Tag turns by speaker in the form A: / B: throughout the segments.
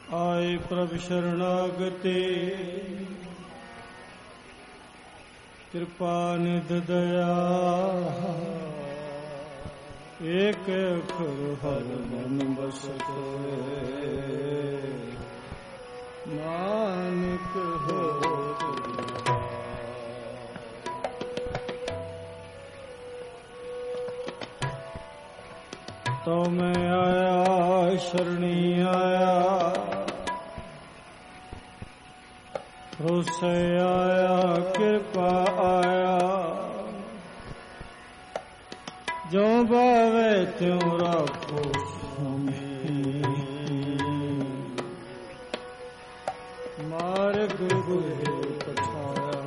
A: ਆਏ ਪ੍ਰਭ ਸ਼ਰਨਾਗਤੇ ਕਿਰਪਾ ਨਿਧ ਦਇਆ ਏਕ ਅੱਖਰ ਹਰ ਮਨ ਬਸਤੇ ਨਾਨਕ ਹੋਤ ਤੋ ਮੈਂ ਆਇਆ ਸ਼ਰਣੀ ਆਇਆ ਰੋਸੇ ਆਇਆ ਕਿਰਪਾ ਆਇਆ ਜੋ ਬਾਵੇ ਤਿਉ ਰਾਖੋ ਸੁਮੀ ਮਾਰਗ ਗੁਰੇ ਪਛਾਇਆ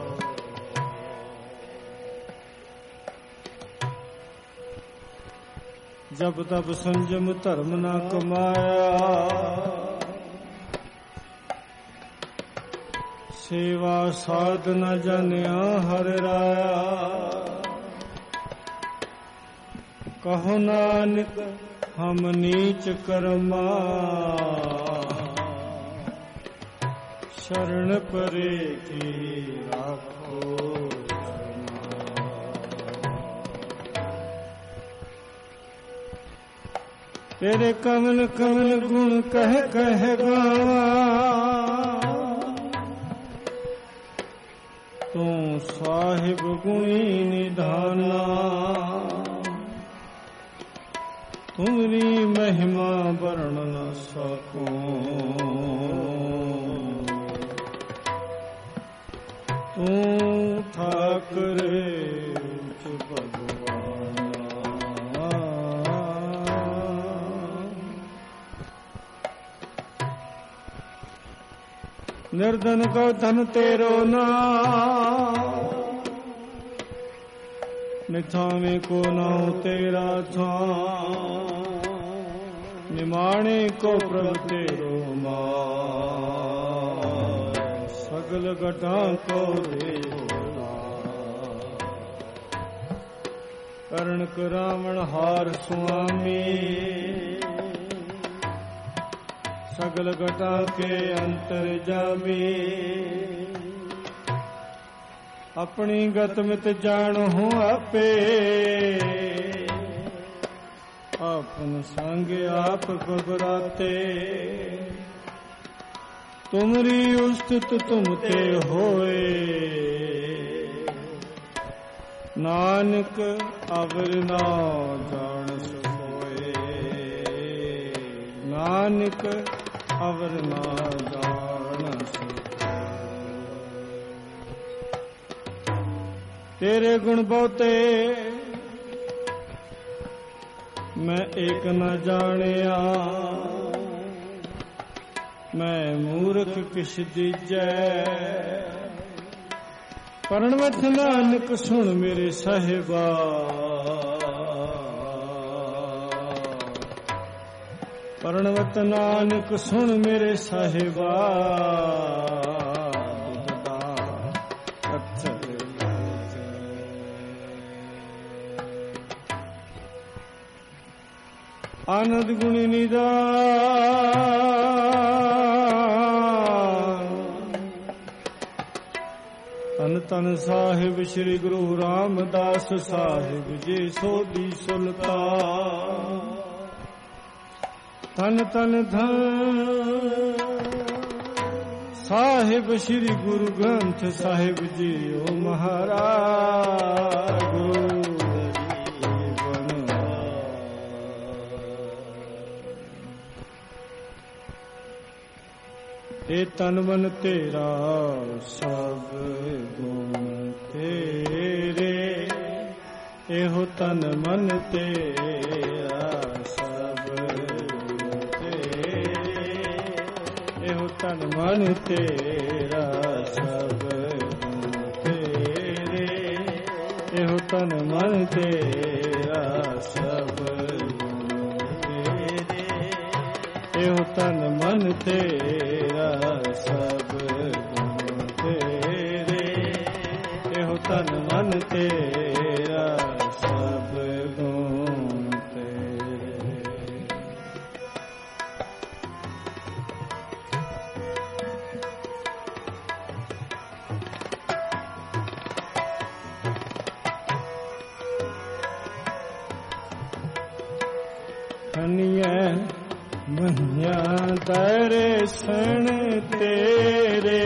A: ਜਬ ਤਬ ਸੰਜਮ ਧਰਮ ਨਾ ਕਮਾਇਆ ਸੇਵਾ ਸਾਧ ਨ ਜਾਣਿਆ ਹਰਿ ਰਾਇਆ ਕਹੋ ਨਾਨਕ ਹਮ ਨੀਚ ਕਰਮਾ ਸ਼ਰਨ ਪਰੇ ਕੀ ਰਾਖੋ ਤੇਰੇ ਕਮਲ ਕਮਲ ਗੁਣ ਕਹਿ ਕਹਿ ਗਾਵਾਂ ਤੂੰ ਸਾਹਿਬ ਗੁਣੀ ਨਿਧਾਨਾ ਤੁਮਰੀ ਮਹਿਮਾ ਵਰਣ ਨ ਸਕੂੰ ਤੂੰ ਠਾਕਰੇ ਭਗਵਾਨ ਨਿਰਧਨ ਕੋ ਧਨ ਤੇਰੋ ਨਾਮ ਨਿਥਾਵੇਂ ਕੋ ਨਾਉ ਤੇਰਾ ਥਾਂ ਨਿਮਾਣੇ ਕੋ ਪ੍ਰਭ ਤੇਰੋ ਮਾਂ ਸਗਲ ਘਟਾਂ ਕੋ ਦੇਵੋ ਕਰਨ ਕਰਾਵਣ ਹਾਰ ਸੁਆਮੀ ਸਗਲ ਘਟਾਂ ਕੇ ਅੰਤਰ ਜਾਮੀ ਆਪਣੀ ਗਤ ਮਿਤ ਜਾਣਹੁ ਆਪੇ ਆਪਨ ਸੰਗ ਆਪ ਘਬਰਾਤੇ ਤੁਮਰੀ ਉਸਤਿਤ ਤੁਮ ਤੇ ਹੋਏ ਨਾਨਕ ਅਵਰ ਨਾ ਜਾਣ ਸਕੋਏ ਨਾਨਕ ਅਵਰ ਨਾ ਜਾਣ ਸਕੋਏ ਤੇਰੇ ਗੁਣ ਬਹੁਤੇ ਮੈਂ ਏਕ ਨ ਜਾਣਿਆ ਮੈਂ ਮੂਰਖ ਕਿਛ ਦੀਜੈ ਪਰਣਵਤ ਨਾਨਕ ਸੁਣ ਮੇਰੇ ਸਾਹਿਬਾ ਪਰਣਵਤ ਨਾਨਕ ਸੁਣ ਮੇਰੇ ਸਾਹਿਬਾ ਆਨੰਦ ਗੁਣੀ ਨਿਦਾਨ ਤਨ ਤਨ ਸਾਹਿਬ ਸ੍ਰੀ ਗੁਰੂ ਰਾਮਦਾਸ ਸਾਹਿਬ ਜੀ ਸੋਢੀ ਸੁਲਤਾਨ ਤਨ ਤਨ ਧਨ ਸਾਹਿਬ ਸ੍ਰੀ ਗੁਰੂ ਗ੍ਰੰਥ ਸਾਹਿਬ ਜੀ ਓ ਮਹਾਰਾਜ ਇਹ ਤਨ ਮਨ ਤੇਰਾ ਸਭ ਗੁਣ ਤੇਰੇ ਇਹੋ ਤਨ ਮਨ ਤੇਰਾ ਸਭ ਗੁਣ ਤੇਰੇ ਇਹੋ ਤਨ ਮਨ ਤੇਰਾ ਸਭ ਗੁਣ ਤੇਰੇ ਇਹੋ ਤਨ ਮਨ ਤੇਰਾ ਸਭ ਗੁਣ ਤੇਰੇ ਇਹੋ ਤਨ ਮਨ ਤੇਰਾ ਸਭ ਗੁਣ ਤੇਰੇ ਇਹੋ ਤਨ ਮਨ ਤੇਰਾ ਸਭ ਗੁਣ ਤੇਰੇ ਖਨੀਐ ਮੰਨਿਆ ਦਰਸ਼ਨ ਤੇਰੇ।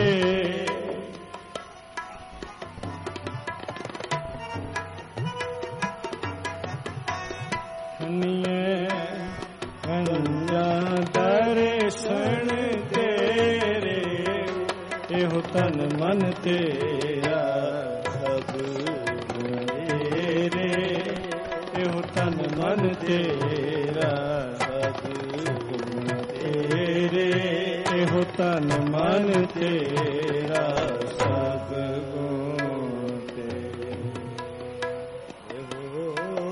A: ਖਨੀਐ ਮੰਨਿਆ ਦਰਸ਼ਨ ਤੇਰੇ। ਇਹੋ ਤਨ ਮਨ ਤੇਰਾ ਸਭ ਮੇਰੇ। ਇਹੋ ਤਨ ਮਨ ਤੇਰਾ ਸਭ ਤੇਰੇ। ਇਹੋ ਤਨ ਮਨ ਤੇਰਾ ਸਭ ਗੁਣ ਤੇਰੇ।
B: ਇਹੋ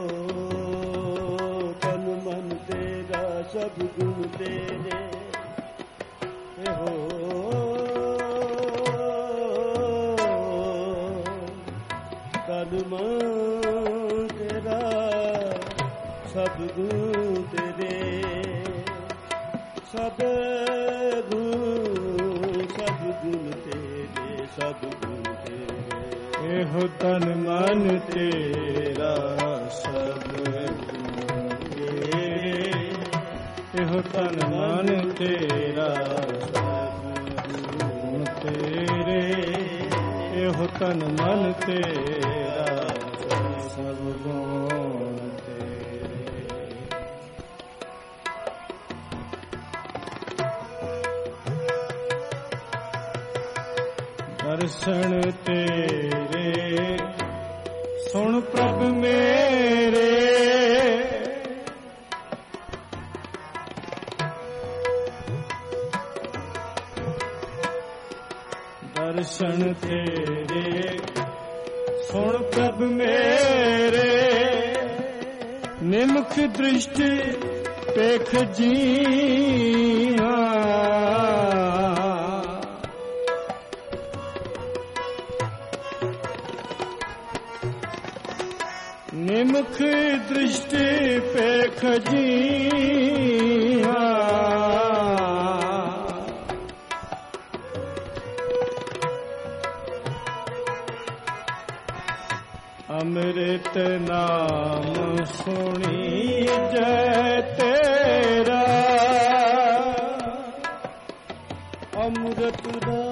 B: ਤਨ ਮਨ ਤੇਰਾ ਸਭ ਗੁਣ ਤੇਰੇ। ਇਹੋ ਤਨ ਮਨ ਤੇਰਾ ਸਭ ਗੁਣ ਤੇਰੇ। ਸਭ ਗੁਣ ਤੇਰੇ, ਸਭ ਗੁਣ ਤੇਰੇ।
A: ਇਹੋ ਤਨ ਮਨ ਤੇਰਾ ਸਭ ਗੁਣ ਤੇਰੇ। ਇਹੋ ਤਨ ਮਨ ਤੇਰਾ ਸਭ ਗੁਣ ਤੇਰੇ। ਇਹੋ ਤਨ ਮਨ ਤੇਰਾ ਸਭ ਗੁਣ ਤੇਰੇ। ਦਰਸ਼ਨ ਤੇਰੇ ਸੁਣ ਪ੍ਰਭ ਮੇਰੇ। ਦਰਸ਼ਨ ਤੇਰੇ ਸੁਣ ਪ੍ਰਭ ਮੇਰੇ। ਨਿਮਖ ਦ੍ਰਿਸ਼ਟੀ ਪੇਖ ਜੀਵਾ। ਨਿਮਖ ਦ੍ਰਿਸ਼ਟੀ ਪੇਖ ਜੀਵਾ। ਅੰਮ੍ਰਿਤ ਨਾਮ ਸੁਣੀ ਜੈ ਤੇਰਾ।
B: ਅੰਮ੍ਰਿਤ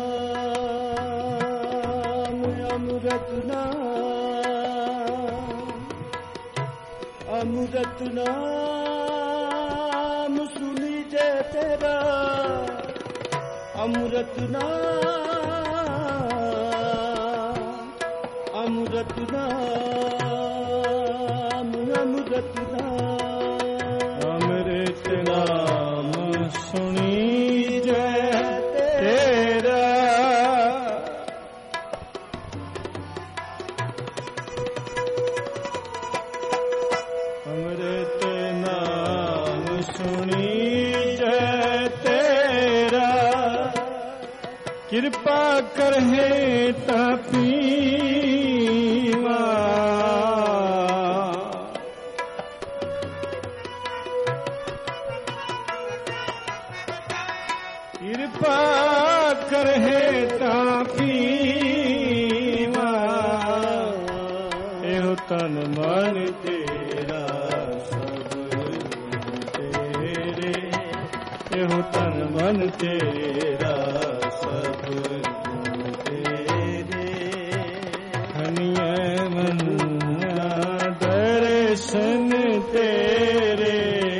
B: ਨਾਮ, ਅੰਮ੍ਰਿਤ ਨਾਮ, ਅੰਮ੍ਰਿਤ ਨਾਮ ਸੁਣੀ ਜੈ ਤੇਰਾ। ਅੰਮ੍ਰਿਤ ਨਾਮ, ਅੰਮ੍ਰਿਤ ਨਾਮ, ਅੰਮ੍ਰਿਤ ਨਾਮ।
A: ਅੰਮ੍ਰਿਤ ਨਾਮ ਸੁਣੀ ਜੈ ਤੇਰਾ। ਅੰਮ੍ਰਿਤ ਨਾਮ ਸੁਣੀ ਜੈ ਤੇਰਾ। ਕਿਰਪਾ ਕਰਹਿ ਤਾਂ ਪੀਵਾ। ਕਿਰਪਾ ਕਰਹਿ ਤਾਂ ਪੀਵਾ। ਇਹੋ ਤਨ ਮਨ ਤੇਰਾ ਸਭ ਤੇਰੇ। ਇਹੋ ਤਨ ਮਨ ਤੇਰਾ ਸਭ ਤੇਰੇ। ਖਨੀਐ ਮੰਨਿਆ ਦਰਸ਼ਨ ਤੇਰੇ।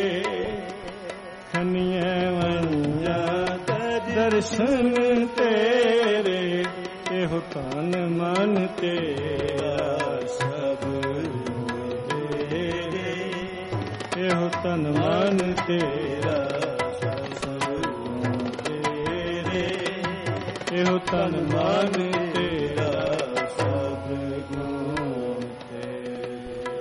A: ਖਨੀਐ ਮੰਨਿਆ ਦਰਸ਼ਨ ਤੇਰੇ। ਇਹੋ ਤਨ ਮਨ ਤੇਰਾ ਸਭ ਤੇਰੇ। ਇਹੋ ਤਨ ਮਨ ਤੇਰਾ ਸਭ ਤੇਰੇ। ਇਹੋ ਤਨ ਮਨ ਤੇਰਾ ਸਭ ਗੁਣ ਤੇਰੇ।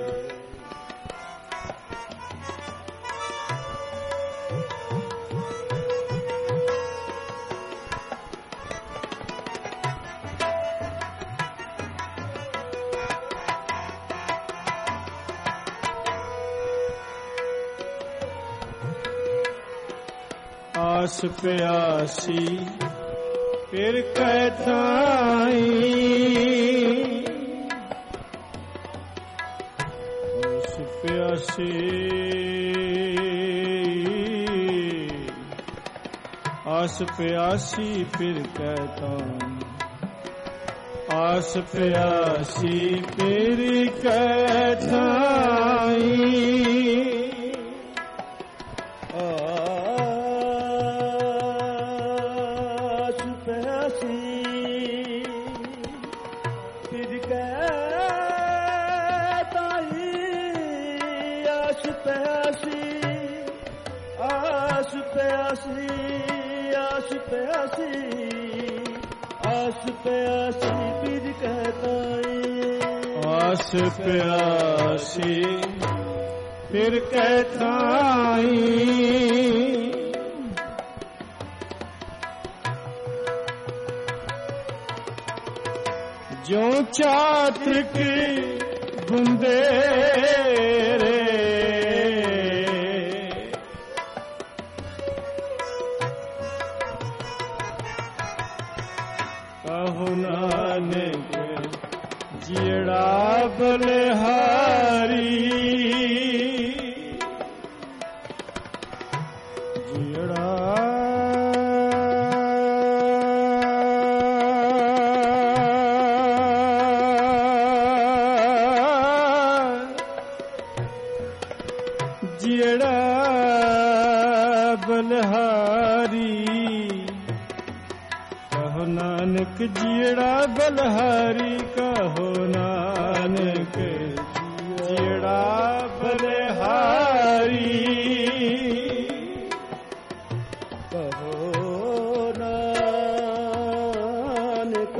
A: ਆਸ ਪਿਆਸੀ ਫਿਰ ਕਹਿ ਥਾਈ। ਆਸ ਪਿਆਸੀ आस प्यासी फिर कहता, आस प्यासी फिर कहता,
B: आस प्यासी फिर कहता, आस प्यासी, आस प्यासी, आस प्यासी, आस प्यासी फिर कहता,
A: आस प्यासी फिर कहता, जो चात्र की बूंदे रे कहो नानक जियड़ा बलिहारी, जियड़ा जियड़ा बलिहारी, कहो नानक जियड़ा बलिहारी, कहो नानक जियड़ा बलिहारी,
B: कहो नानक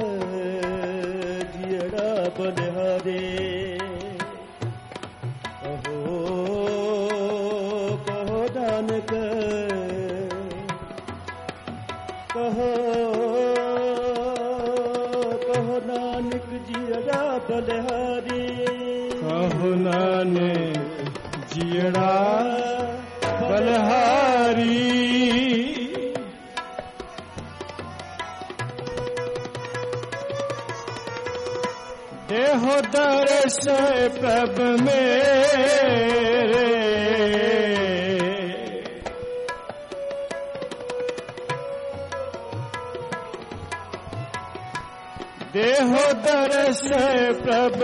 B: जियड़ा बलिहारी, कहो नानक, कहो नानक जियड़ा बलिहारी,
A: कहो नानक जियड़ा बलिहारी, देहो दर्श प्रभ मेरे, देहो दर्श प्रभ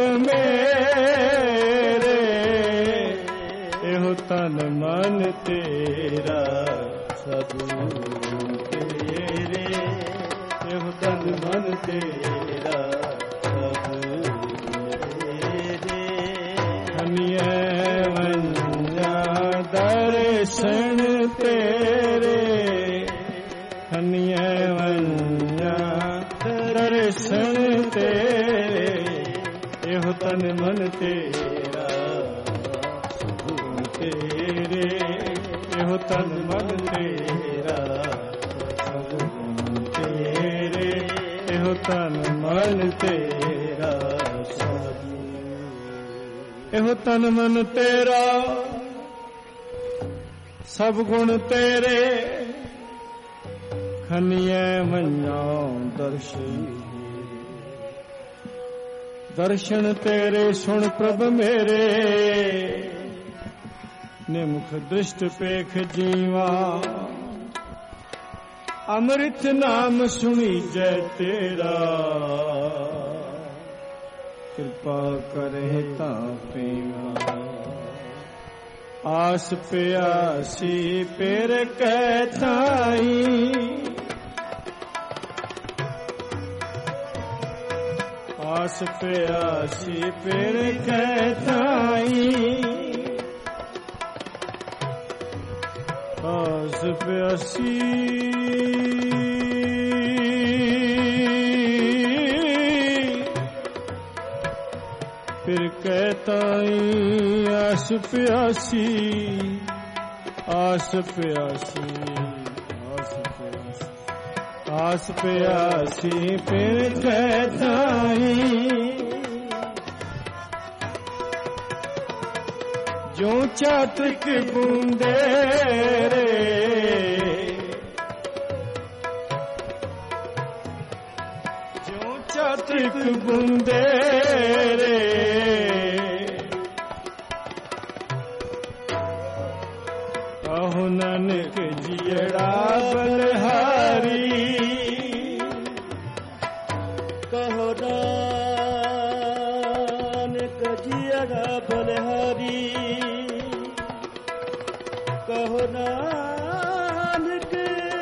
A: मेरे, एहो तन मन तेरा सब तेरे, एहो तन मन तेरा सब तेरे, हनिए वंजा दर्शन तेरे, हनिए वंजा दर्शन तेरे, एहो तन मन तेरा सब तेरे, एहो तन मन तेरा सब तेरे, एहो तन मन तेरा सब, एहो तन मन तेरा सब गुण तेरे, खनिए मन्या दर्शन, दर्शन तेरे सुन प्रभ मेरे, निमुख दृष्ट पेख जीवा, अमृत नाम सुनी जय तेरा, कृपा करे ता पीवा, आस प्यासी पेर कहताई, आस प्यासी पेर कहताई, आस प्यासी फिर कहताई, आस प्यासी, आस प्यासी, आस प्यासी, आस प्यासी फिर कहताई, जो चातक बूंदे रे, जो चातक बूंदे रे, ਕਹੋ ਨਾਨਕ ਜੀਅੜਾ ਬਲਿਹਾਰੀ
B: ਕਹੋ ਨਾਨਕ ਜੀਅੜਾ ਬਲਿਹਾਰੀ ਕਹੋ ਨਾਨਕ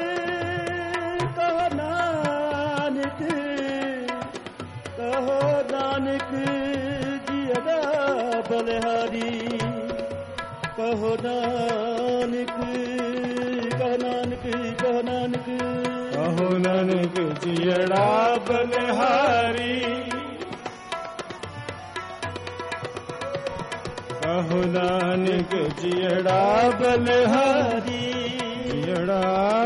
B: ਕਹੋ ਨਾਨਕ ਕਹੋ ਨਾਨਕ ਜੀਅੜਾ ਬਲਿਹਾਰੀ ਕਹੋ ਨਾਨਕ ਕਹੋ ਨਾਨਕ ਕਹੋ ਨਾਨਕ
A: ਕਹੋ ਨਾਨਕ ਜੀਅੜਾ ਬਲਿਹਾਰੀ ਕਹੋ ਨਾਨਕ ਜੀਅੜਾ ਬਲਿਹਾਰੀ ਜੀਅੜਾ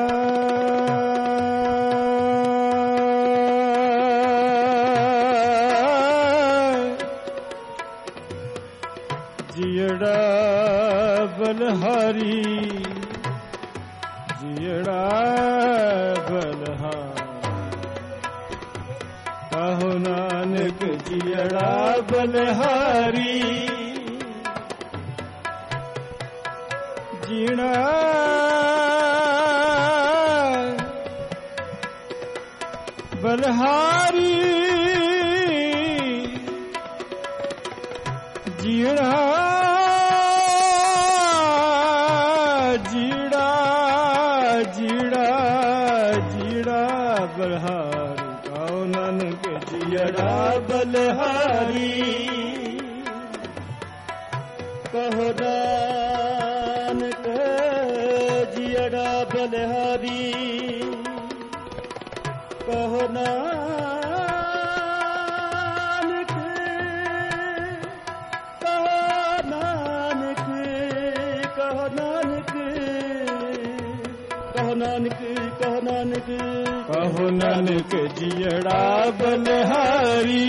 A: ਜੀਅੜਾ ਬਲਿਹਾਰੀ ਜੀਅੜਾ ਬਲਿਹਾਰੀ ਕਹੋ ਨਾਨਕ ਜੀਅੜਾ ਬਲਿਹਾਰੀ ਜੀਣਾ ਬਲਿਹਾਰੀ ਜੀਣਾ ਜੀੜਾ ਜੀੜਾ ਜੀੜਾ ਬਲਿਹਾਰੀ ਕਹੋ ਨਾਨਕ ਜੀਅੜਾ ਬਲਿਹਾਰੀ ਕਹੋ ਨਾਨਕ ਜੀਅੜਾ ਬਲਿਹਾਰੀ ਕਹੋ ਨਾਨਕ ਕਹੋ ਨਾਨਕ ਕਹੋ ਨਾਨਕ ਕਹੋ ਨਾਨਕ ਕਹੋ ਨਾਨਕ ਕਹੋ ਨਾਨਕ ਜੀਅੜਾ ਬਲਿਹਾਰੀ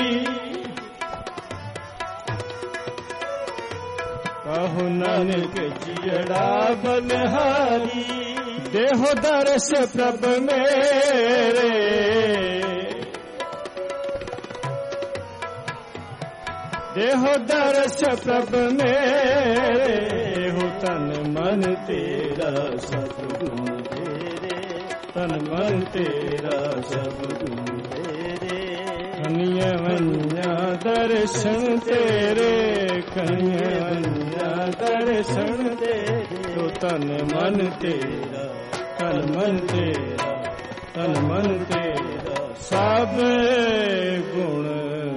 A: ਕਹੋ ਨਾਨਕ ਜੀਅੜਾ ਬਲਿਹਾਰੀ ਦੇਹੋ ਦਰਸ ਪ੍ਰਭ ਮੇਰੇ ਦੇਹੋ ਦਰਸ ਪ੍ਰਭ ਮੇਰੇ ਹੋ ਤਨ ਮਨ ਤੇਰਾ ਸਭ ਗੁਣ ਤੇਰੇ ਤਨ ਮਨ ਤੇਰਾ ਸਭ ਗੁਣ ਤੇਰੇ ਕਨੀਆਂ ਵੰਨਿਆ ਦਰਸ਼ਨ ਤੇਰੇ ਕਨੀਆਂ ਵੰਨਿਆ ਦਰਸ਼ਨ ਤੇਰੇ ਤੋ ਤਨ ਮਨ ਤੇਰਾ ਤਨ ਮਨ ਤੇਰਾ ਤਨ ਮਨ ਤੇਰਾ ਸਭ ਗੁਣ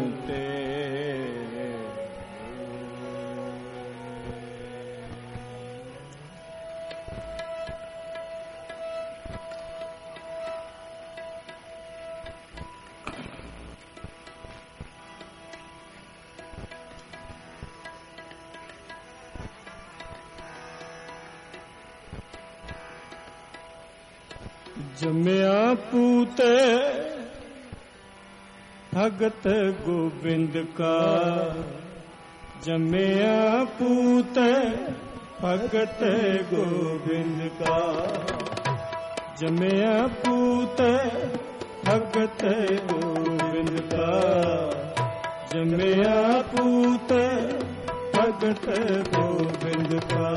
A: ਤੇਰੇ। ਜੰਮਿਆ ਪੂਤ ਭਗਤ ਗੋਬਿੰਦ ਕਾ ਜੰਮਿਆ ਪੂਤ ਭਗਤ ਗੋਬਿੰਦ ਕਾ ਜੰਮਿਆ ਪੂਤ ਭਗਤ ਗੋਬਿੰਦ ਕਾ ਜੰਮਿਆ ਪੂਤ ਭਗਤ ਗੋਬਿੰਦ ਕਾ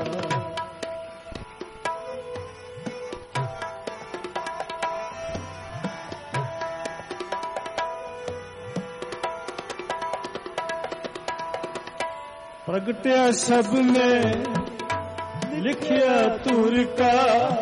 A: प्रगट्या सब में लिखिया तुर का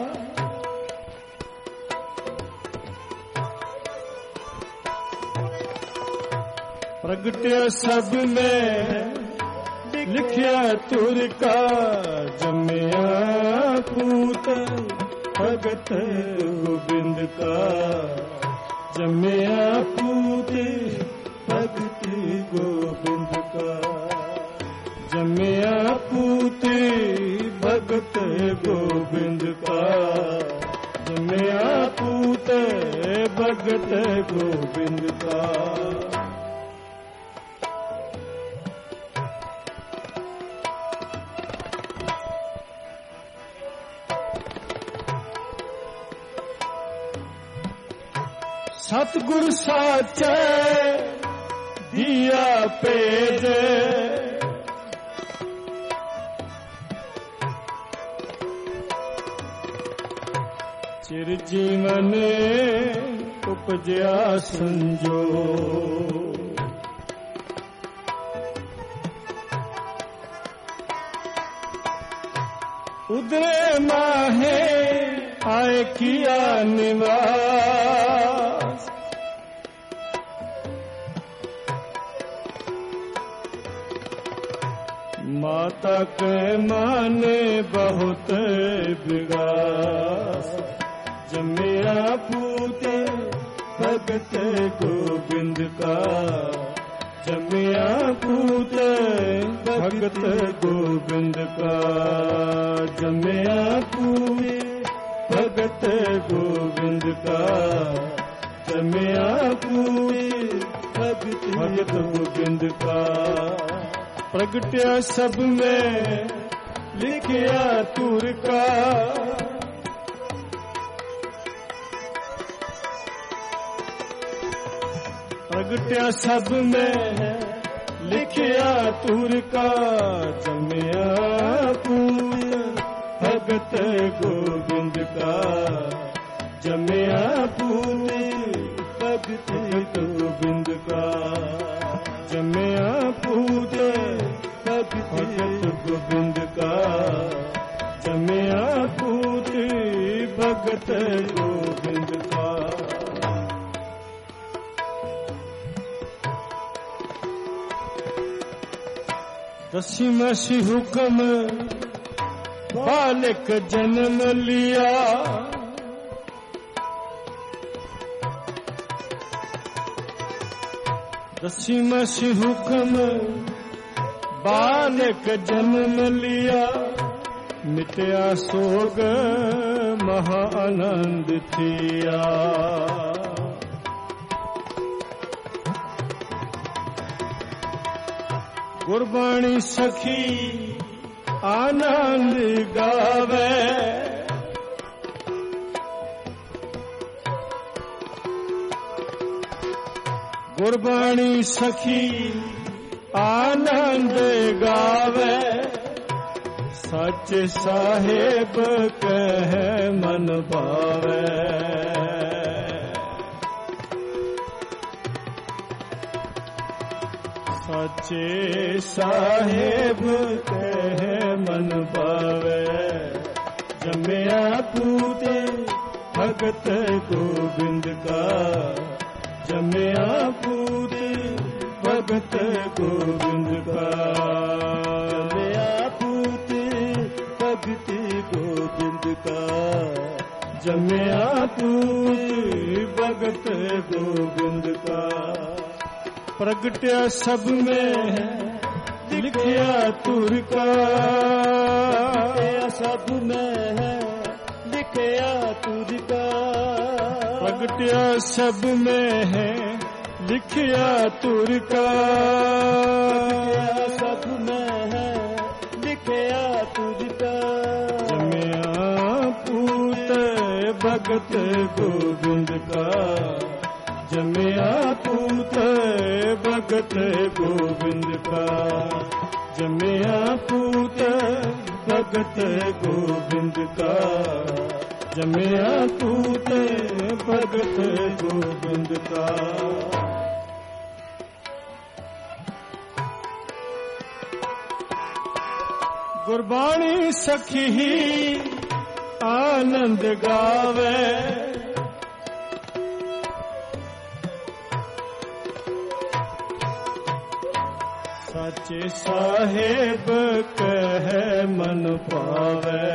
A: प्रगट्या सब में लिखिया तुर का जम्मिया पूत भगत गोबिंद का जम्मिया पूत भगत गोबिंद का जम्मिया पूत भगत गोबिंद का जम्मिया पूत भगत गोबिंद का सतगुरु साचे दिया पेद चिर जीवन उपजया संजो। उदरे माहे आए किया निवास, माता के माने बहुत विगास। जमिया पूत भगत गोविंद का, जमिया पूत भगत गोविंद का, जमिया पूत भगत गोविंद का, जमिया पूत भगत गोविंद का। प्रगट्या सब में लिखिया तुर का, प्रगट्या सब में लिखिया तुर का। जमिया पूत भगत गोविंद का, जमिया पूत भगत गोविंद का, जमिया पूत भगत गोविंद का, जमिया पूत भगत गोविंद का। दसमसी हुक्म बालक जन्म लिया, दसमसी हुक्म बालक जन्म लिया। मिटया सोग महा आनंद थिया, गुरबाणी सखी आनंद गावे। गुरबाणी सखी आनंद गावे। सच साहेब कह मन भावे, सच्चे साहेब कह मन पावे। जमिया पूत भगत गोविंद का, जमिया पूत भगत गोविंद का, जमिया पूत भगत गोविंद का, जमिया पूत भगत गोविंद का। प्रगट्या सब में लिखिया तुर का, सब में है लिखिया तुर का। प्रगट्या सब में है लिखिया तुर का, सब में है लिखिया तुर का। जमिया पूत भगत गोविंद का, जमिया पूत भगत गोविंद का, जमिया पूत भगत गोविंद का, जमिया पूत भगत गोविंद का। गुरबाणी सखी आनंद गावे। सच्चे साहेब कह मन पावे।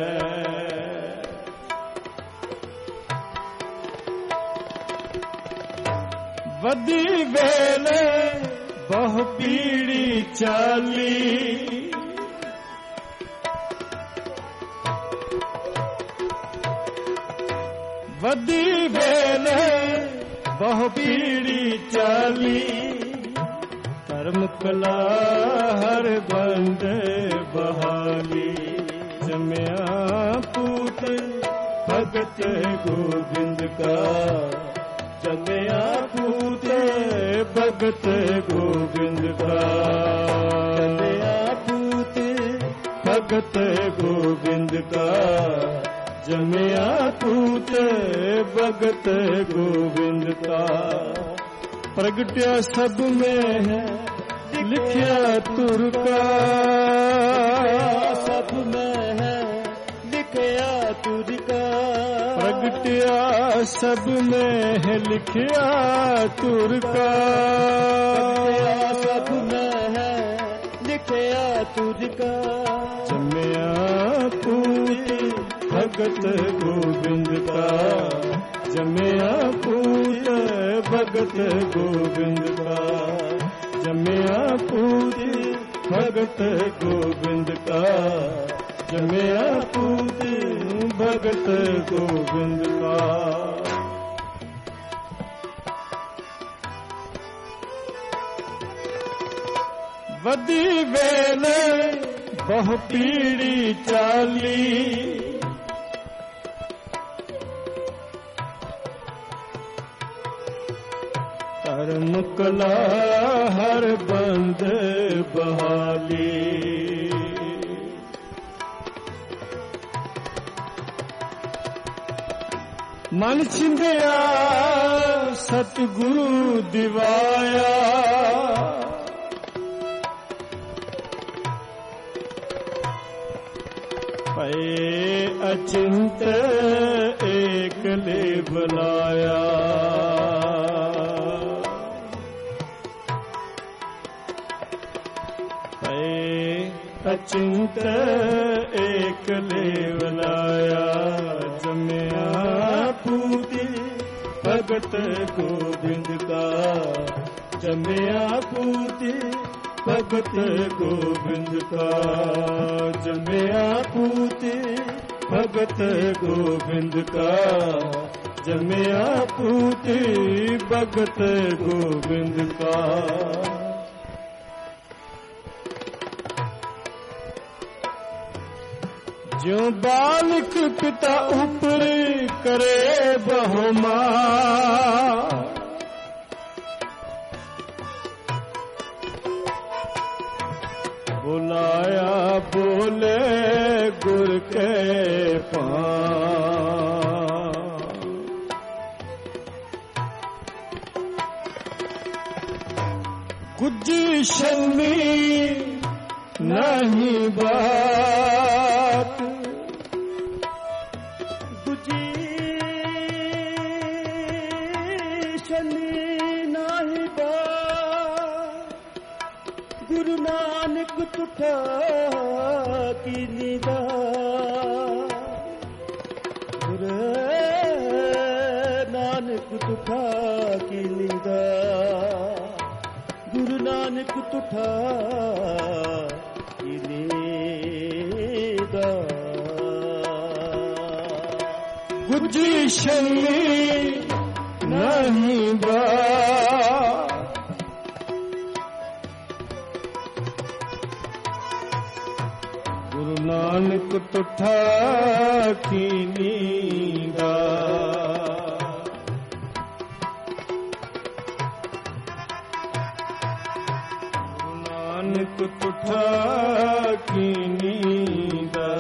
A: वदी वेले बहु पीड़ी चाली, वदी वेले बहु पीड़ी चाली। कर्म कला हर बंद बहाली। जमिया पूत भगत गोविंद का, जमिया पूत भगत गोविंद का, जमिया पूत भगत गोविंद का, जमिया पूत भगत गोविंद का। प्रगट्या सब में है लिखिया तुर का,
B: सब में है लिखिया तुर का।
A: प्रगट्या सब में है लिखिया तुर का,
B: सब में है लिखिया तुर का।
A: जमिया पूत भगत गोविंद का, जमिया पूत भगत गोविंद का, जमिया पूत भगत गोविंद का, जमिया पूत भगत गोविंद का। वदी वेले बहु पीड़ी चाली, कर मुकला हर बंद बहाली। मन छिंदया सतगुरु दिवाया, पे अचिंत एक ले बुलाया। अचिंत एक ले बुलाया, जमिया पूती भगत गोविंद का, जमिया पूती भगत गोविंद का, जमिया पूती भगत गोविंद का, जमिया पूती भगत गोविंद का। जो बालक पिता ऊपर करे बहुमा, बुलाया बोले गुर के पास। गुज्जी शर्मी नहीं बात,
B: गुज्जी शर्मी नहीं बात। गुरु नानक तुठा की निदा, गुरु नानक तुठा की निदा, गुरु नानक तुठा की निदा।
A: गुज्जी शर्मी नहीं बात, गुरु नानक तुठा की नीदा। गुरु नानक तुठा की नीदा,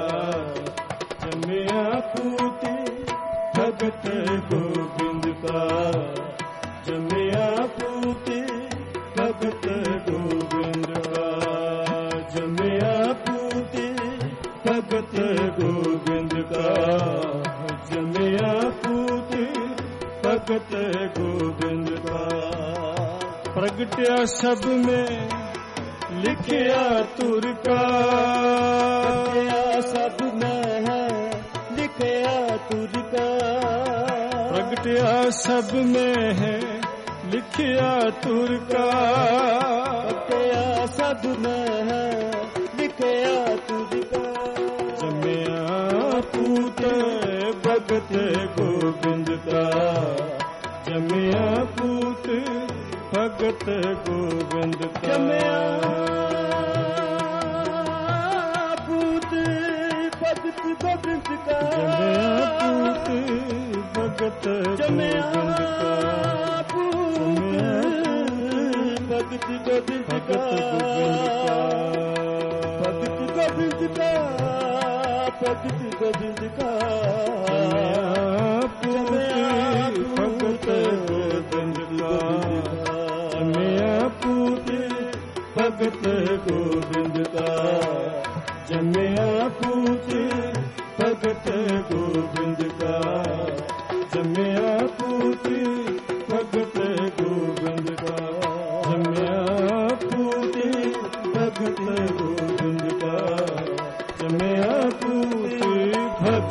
A: जमिया पूती भगत गोविंद का, जमिया पूती भगत गोविंद का, जमिया पूती भगत गोविंद का, जमिया पूती भगत गोविंद का। प्रगट्या सब में लिखिया तुर का,
B: सब में है लिखिया तुर का।
A: प्रगट्या सब में है लिखिया तुर का,
B: प्रगट्या सब में है लिखिया तुर का।
A: जमिया पूत भगत गोविंद का, जमिया पूत भगत गोविंद का।
B: जमिया पूत भगत गोविंद का,
A: जमिया पूत भगत गोविंद का,
B: भगत गोविंद का, भगत गोविंद का, भगत गोविंद का
A: भगत गोविंद का जमिया पूते भगत गोविंद का जमिया पूते भगत गोविंद का जमिया पूते भगत गोविंद का जमिया पूते भगत गोविंद का जमिया पूते भगत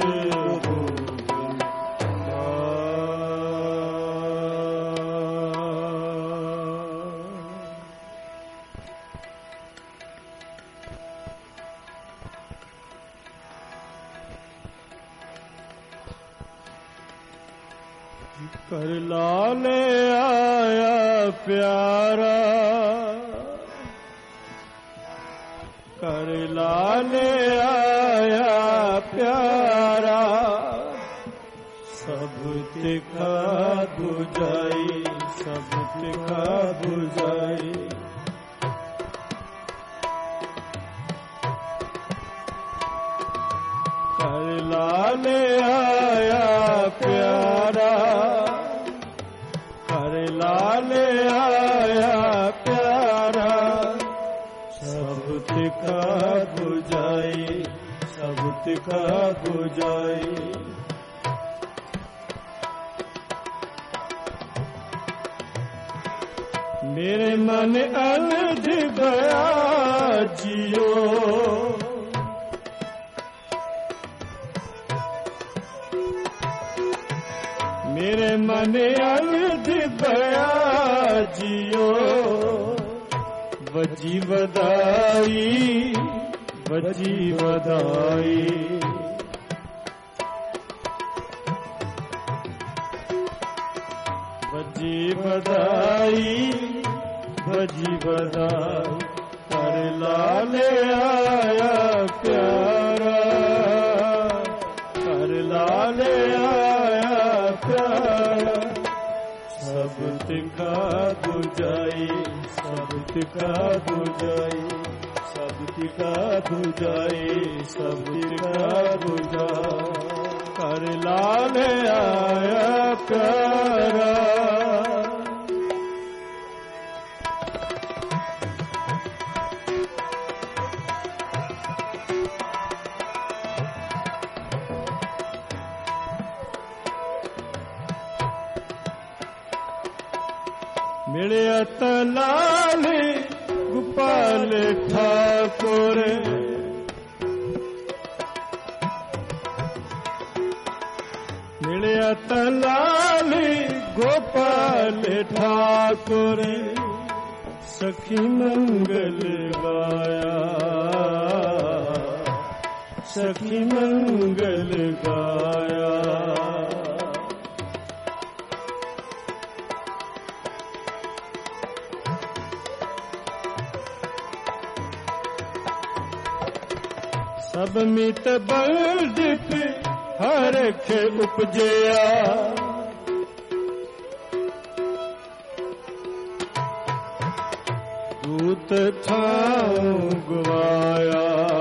A: कर लाले आया प्यारा कर लाले आया प्यारा सब तिखा बुझाई सब तिखा बुझाई कर लाले आया प्यारा लाले आया प्यारा सब तिखा बुझाई सब तिखा बुझाई मेरे मन अलझ गया जियो मेरे मन अलझ गया जियो बजी बधाई बजी बधाई बजी बधाई बजी बधाई कर लाले आया प्यारा कर लाले आया प्यारा सब तिखा बुझाई सब तिखा बुझाई सब तिखा बुझाई सब तिखा बुझा कर लाले आया प्यारा मिलिया तलाल गोपाल ठाकुर मिलिया तलाल गोपाल ठाकुर सखी मंगल गाया सखी मंगल गाया सब मित बंदित हर के उपजया दूत थाऊ गवाया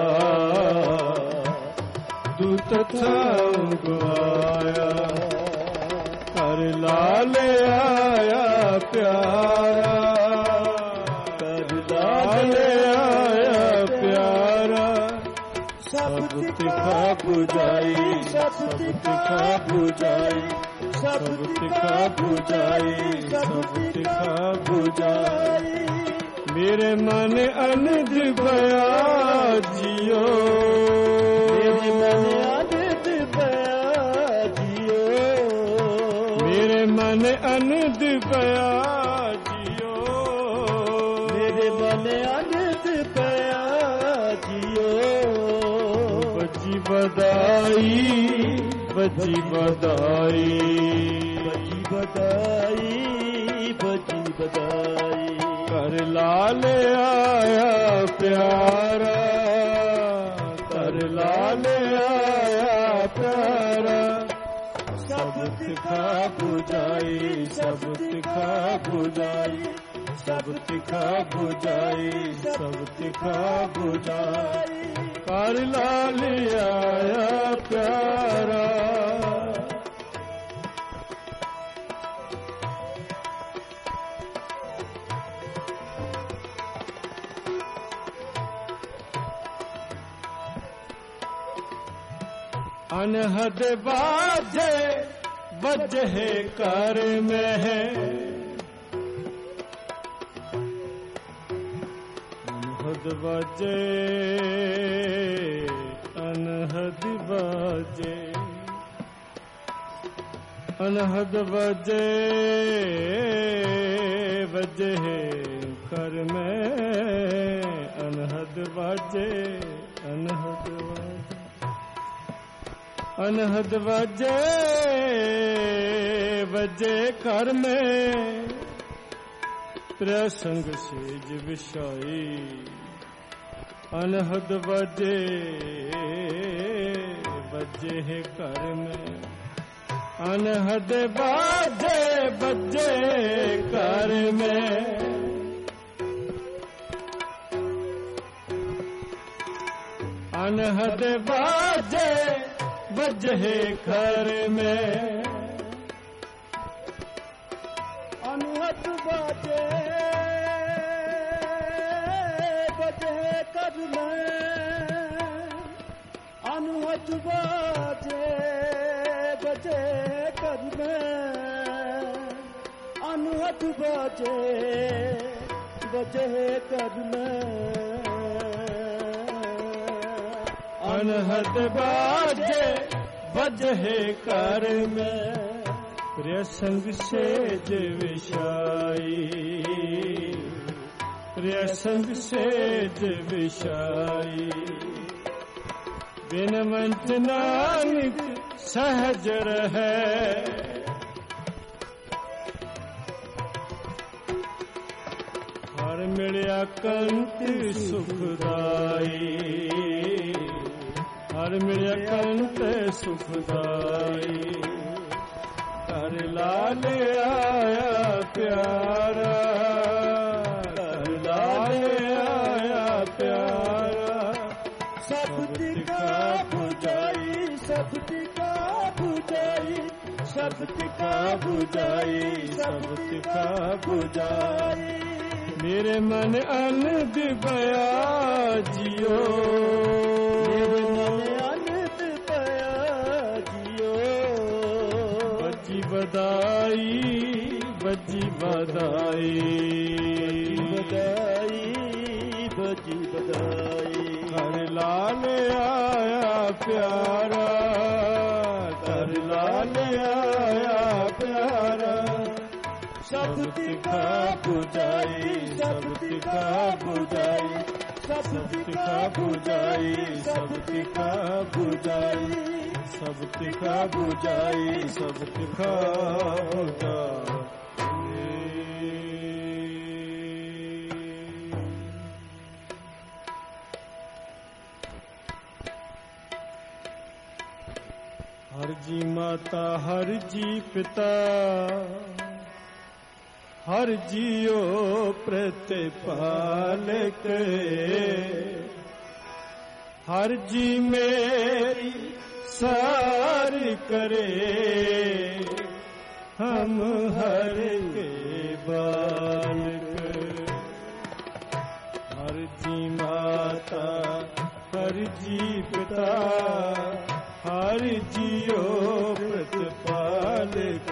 A: दूत थाऊ गवाया कर लाले आया प्यारा कर लाले आया प्यारा सब तिखा बुझाई सब तिखा बुझाई सब तिखा बुझाई सब तिखा बुझाई मेरे मन अनज गया जियो मेरे मन अनज गया जियो मेरे मन अनज गया जियो मेरे मन अनज गया जियो बजी बधाई बजी बधाई बजी बधाई बजी बधाई कर लाले आया प्यारा कर लाले आया प्यारा सब तिखा बुझाई सब तिखा बुझाई सब तिखा बुझाई सब तिखा बुझाई कर लाल आया प्यारा। अनहद बाजे बजे कर में है, अनहद बाजे अनहद बाजे अनहद बाजे बजे कर में, अनहद बाजे अनहद बाजे अनहद बाजे बजे कर में, प्रसंग सेज विषाई। अनहद बाजे बजे कर में, अनहद बाजे बजे कर में, अनहद बाजे बजे घर में,
B: अनहद बाजे बजे कर में, अनहद बाजे बजे कर में, अनहद बाजे बजे कर में,
A: अनहद बाजे बजे कर में, प्रसंग सेज विषाई। प्रसंग सेज विषाई। बिनवंत नानक सहज रहे, हर मिलिया कंत सुखदाई। हर मिलिया कंत सुखदाई। कर लाल आया प्यारा, कर लाल आया प्यारा।
B: शब्द का बुझाई, शब्द का बुझाई, शब्द का बुझाई, शब्द का बुझाई।
A: मेरे मन अनद बया जियो,
B: मेरे मन अनद बया जियो।
A: बजी बधाई, बजी बधाई,
B: बधाई बजी बधाई।
A: कर लाल आया प्यारा, कर लाल आया प्यारा।
B: शब्द का बुझाई, शब्द का बुझाई, शब्द का बुझाई, शब्द का बुझाई,
A: शब्द का बुझाई, शब्द का बुझाई। हर जी माता, हर जी पिता, हर जियो प्रतिपालक। हर जी मेरी सार करे, हम हर के बालक। हर जी माता, हर जी पिता, हर जियो प्रतिपालक।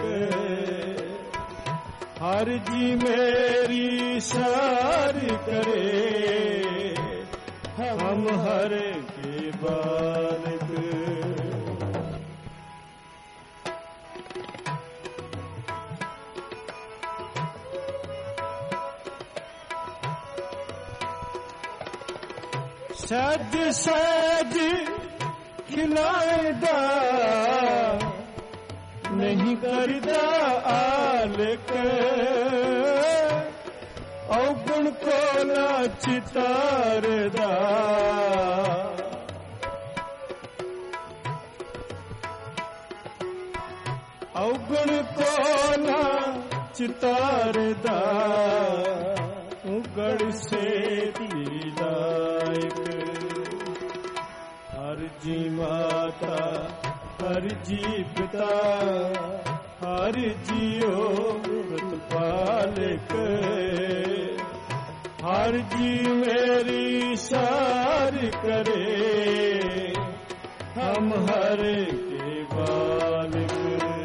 A: हर जी मेरी सार करे, हम हर के बालक। सज सज खिलाएदा, नहीं करदा आलक। औगुण को ना चितारदा, औगुण को ना चितारदा। उगड़ से पीलायक, जी माता, हर जी पिता, हर जियो प्रतिपालक, हर जी मेरी सार करे, हम हर के बालक।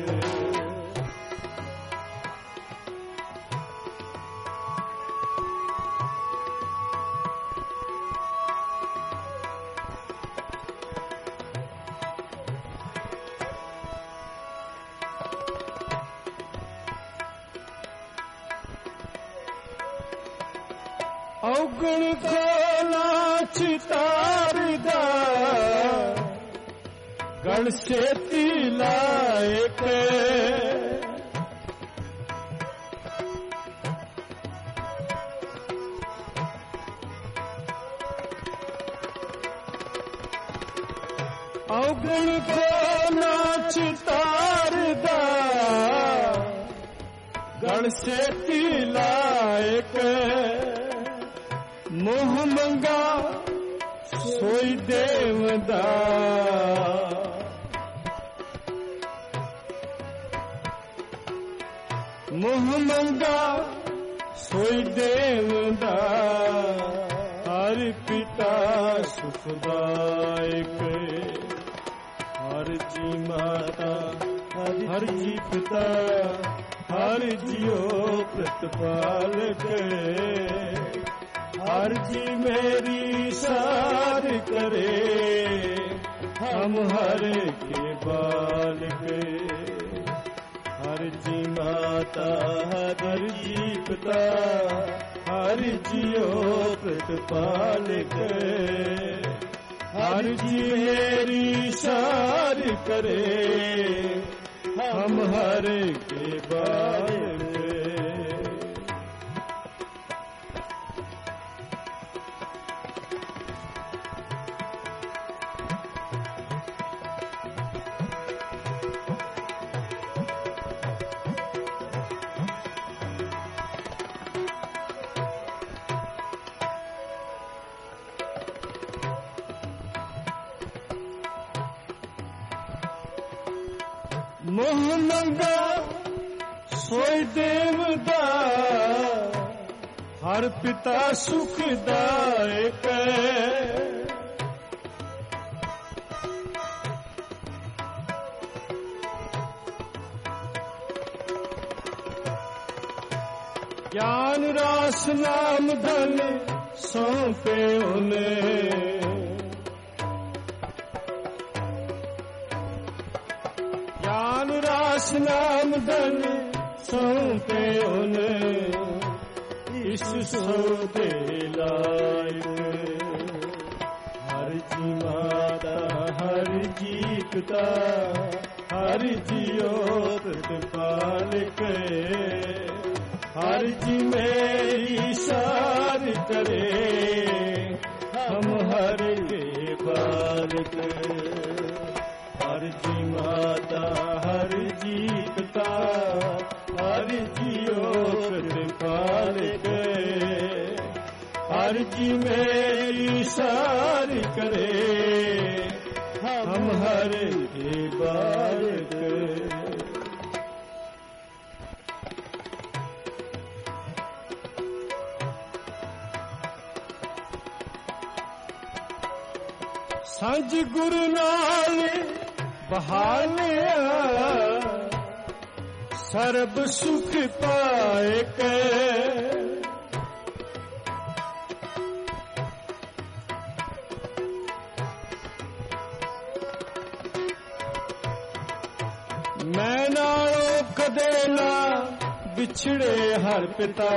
A: औगुण खोला चितारदा, गण सेती लायक, औगुण खोला चितारदा, गण सेती लायक, मोह मंगा सोई देवदा, मोह मंगा सोई देवदा, हर पिता सुखदायक, हर जी माता, हर जी पिता, हर जियो प्रतिपालक, हर जी मेरी सार करे, हम हर के बालक, हर जी माता, हर जी पिता, हर जियो प्रतिपालक, हर जी मेरी सार करे, हम हर के बालक। मोह मंगा सोई देवदा, हर पिता सुखदायक, ज्ञान रास नाम धन सौंपे उन्हें, ज्ञान रास नाम धन सौंपे उन्हें, इस सौदे लायक, हर जी माता, हर जी पिता, हर जियो प्रतिपालक, हर जी मेरी सार करे, हम हर के बालक, हर जी माता, हर जी पिता, हर जियो प्रतिपालक, हर जी मेरी सार करे, हम हर के बालक। सांझ गुरु नाल बहालिया, सर्ब सुख पाए के, मैं नालों कदे ना बिछड़े हर पिता,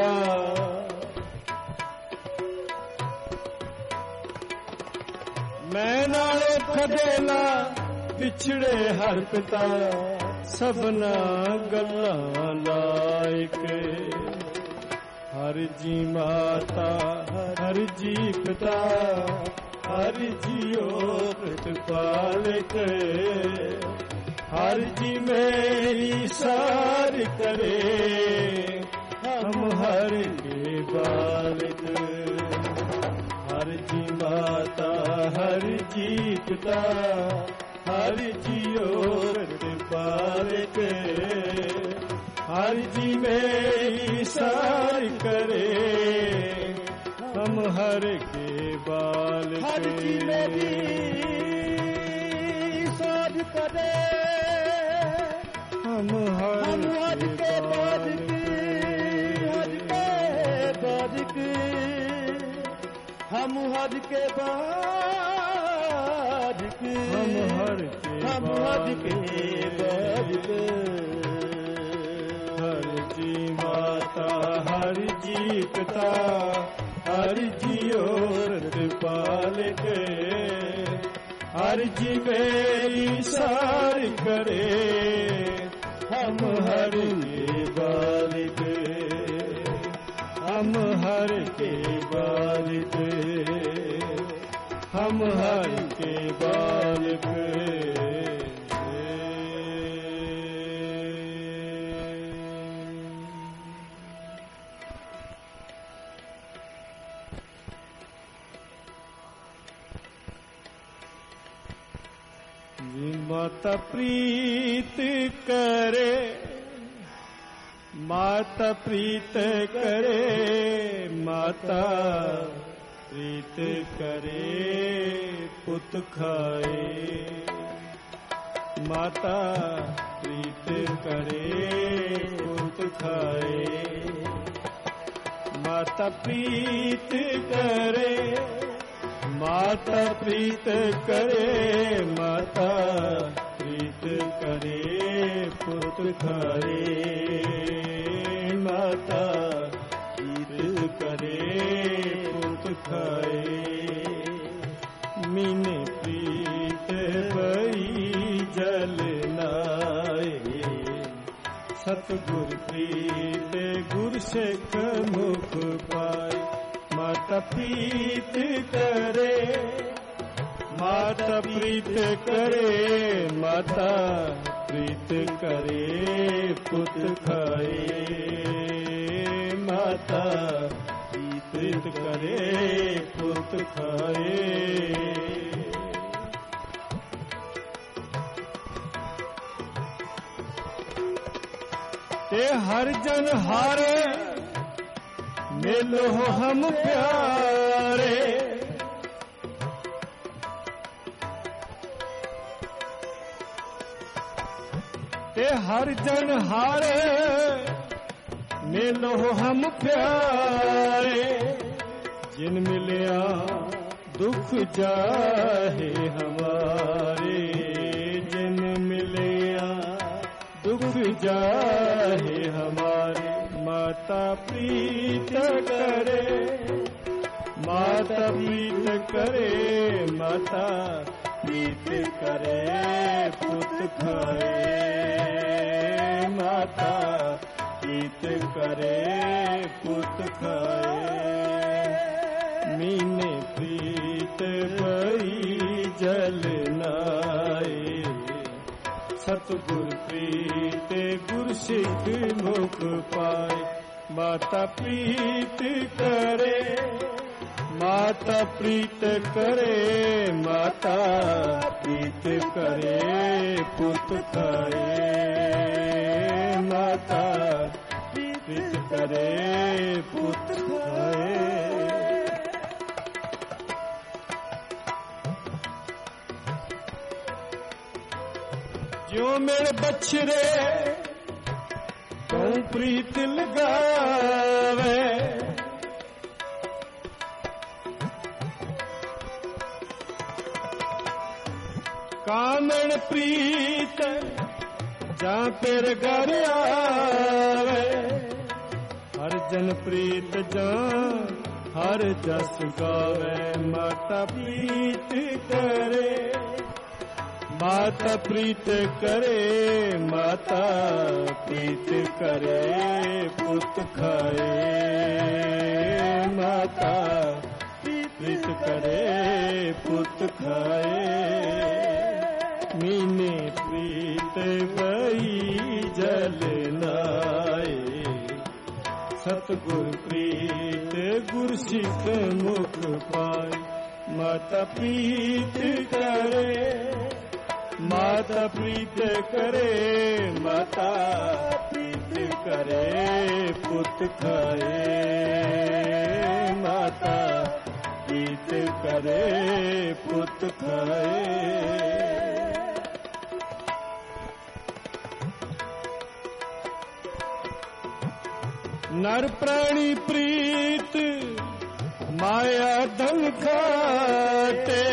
A: मैं नालों कदे ना बिछड़े हर पिता, सबना गल्लां लायक, हर जी माता, हर जी पिता, हर जियो प्रतिपालक, हर जी मेरी सार करे, हम हर के बालक, हर जी माता, हर जीतता हर जियो कृपाल के हर जी मेरी सार करे हम हर के बाल
B: हर जी मेरी सार करे
A: हम हर
B: के बाद हर के बाद हम हर के बाद
A: हम हर के
B: बाद
A: हर जी माता हर जी पिता हर जी और कृपाल के हर जी मेरी सार करे हम हर के बालिक हम हर के बालिक हम हर के बालिक माता प्रीत करे माता प्रीत करे माता प्रीत करे पुत खाए माता प्रीत करे पुत खाए माता प्रीत करे माता प्रीत करे माता प्रीत करे पुत खाए माता प्रीत करे पुत खाए मीने प्रीत बई जल नाए सतगुर प्रीत गुर सिख मुख पाए माता प्रीत करे माता प्रीत करे माता प्रीत करे पुत खाए माता प्रीत करे पुत खाए ते हर जन हारे मिलो हम प्यारे ते हर जन हारे मिलो हम प्यारे जिन मिलिया दुख जाहे हमारे जिन मिलिया दुख जाहे हमारे माता प्रीत करे माता प्रीत करे माता प्रीत करे पुत खाए माता प्रीत करे पुत खाए मीने प्रीत बई जल नाए सतगुर प्रीत गुर सिख मुख पाए माता प्रीत करे माता प्रीत करे माता प्रीत करे पुत खाए माता प्रीत करे पुत खाए जो मेरे बछरे तो प्रीत लगावे कामण प्रीत जा पेर घर आवे हर जन प्रीत जा हर जस गावे माता प्रीत करे माता प्रीत करे माता प्रीत करे पुत खाए माता प्रीत करे पुत खाए मीने प्रीत बई जल नाए सतगुर प्रीत गुर सिख मुख पाए माता प्रीत करे, माता प्रीत करे, माता प्रीत करे, पुत खाए, माता प्रीत करे, पुत खाए। नर प्राणी प्रीत माया धन खाते,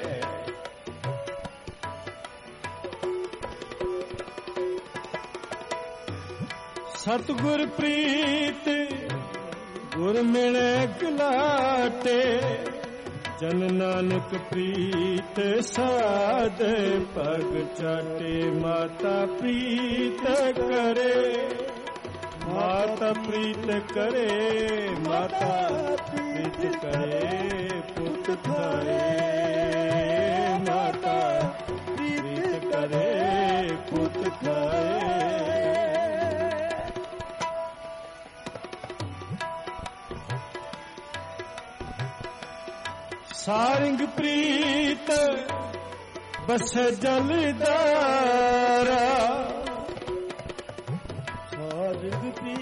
A: सतगुर प्रीत गुर मिले गिलाटे, जन नानक प्रीत साध पग चाटे, माता प्रीत करे, माता प्रीत करे, माता प्रीत करे, पुत खाए, माता प्रीत करे, पुत खाए। सारंग प्रीत बस जलदारा,
B: सारंग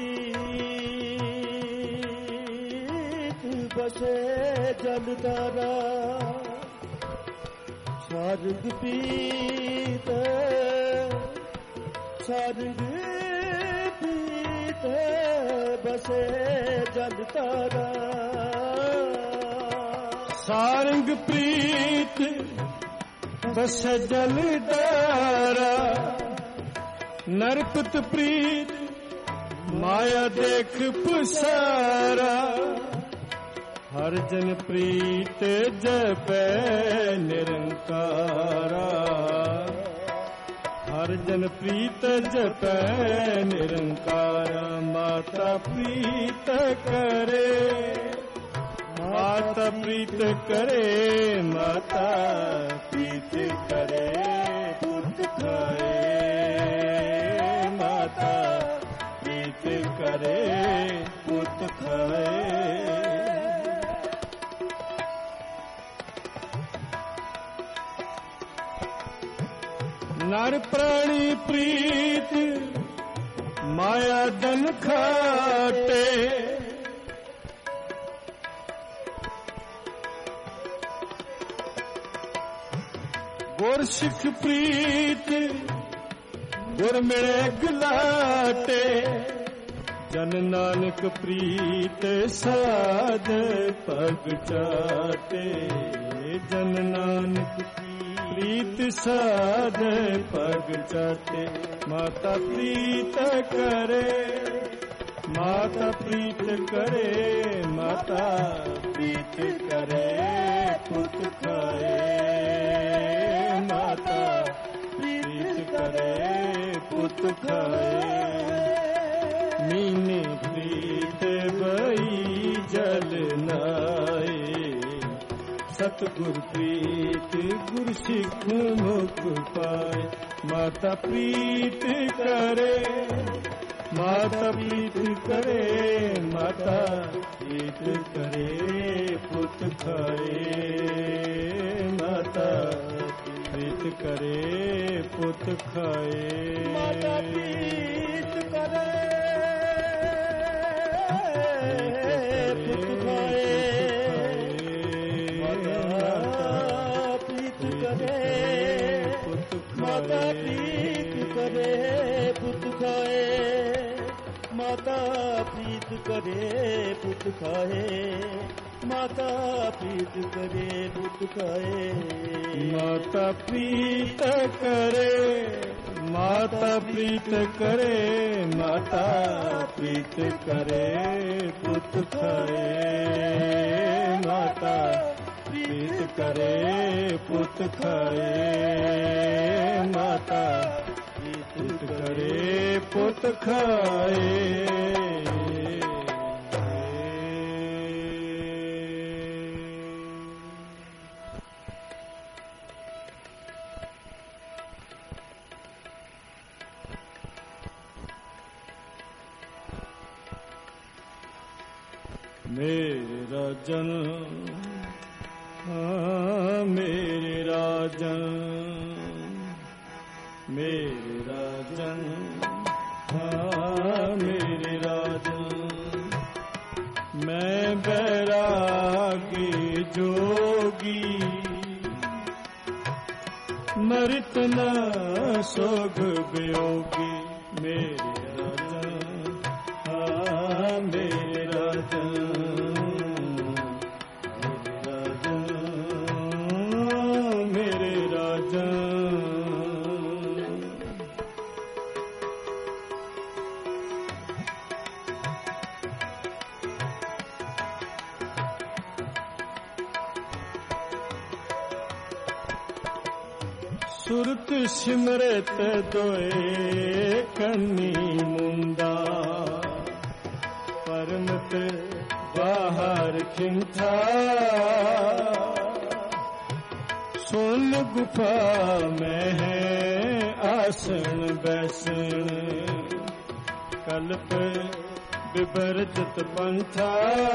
B: प्रीत बसे जलदारा, सारंग प्रीत, सारंग प्रीत बसे जलदारा,
A: सारंग प्रीत बस जलदारा, नरपत प्रीत माया देख पुसारा, हर जन प्रीत जपै निरंकारा, हर जन प्रीत जपै निरंकारा, माता प्रीत करे, माता प्रीत करे, माता प्रीत करे, पुत खाए, माता प्रीत करे, पुत खाए। नर प्राणी प्रीत माया धन खाटे, गुर सिख प्रीत गुर मिले गिलाटे, जन नानक प्रीत साध पग चाटे, जन नानक प्रीत साध पग चाटे, माता प्रीत करे, माता प्रीत करे, माता प्रीत करे, पुत खाए, माता प्रीत करे, पुत खाए। मीने प्रीत बई जल नाए, सतगुर प्रीत गुर सिख मुख पाए, माता प्रीत करे, माता प्रीत करे, माता प्रीत करे, पुत खाए, माता प्रीत करे, पुत खाए,
B: माता प्रीत करे, पुत खाए, माता प्रीत करे, पुत खाए, माता प्रीत करे, पुत खाए, माता प्रीत करे, पुत खाए,
A: माता प्रीत करे, माता प्रीत करे, माता प्रीत करे, पुत खाए, माता प्रीत करे, पुत खाए, माता प्रीत करे, पुत खाए। मेरा जन्म हाँ मेरे राजन, मेरे राजन, हाँ मेरे राजन। मैं बैरागी जोगी, मृत न सोग वियोगी। मेरे राजन, हाँ मेरे राजन, मेरे राजन। सुरत सिमरत दोए कन्नी मुंदा, परमत बाहर खिंथा। सोन गुफा में है आसन बैसन, कल्प विवर्जित पंथा,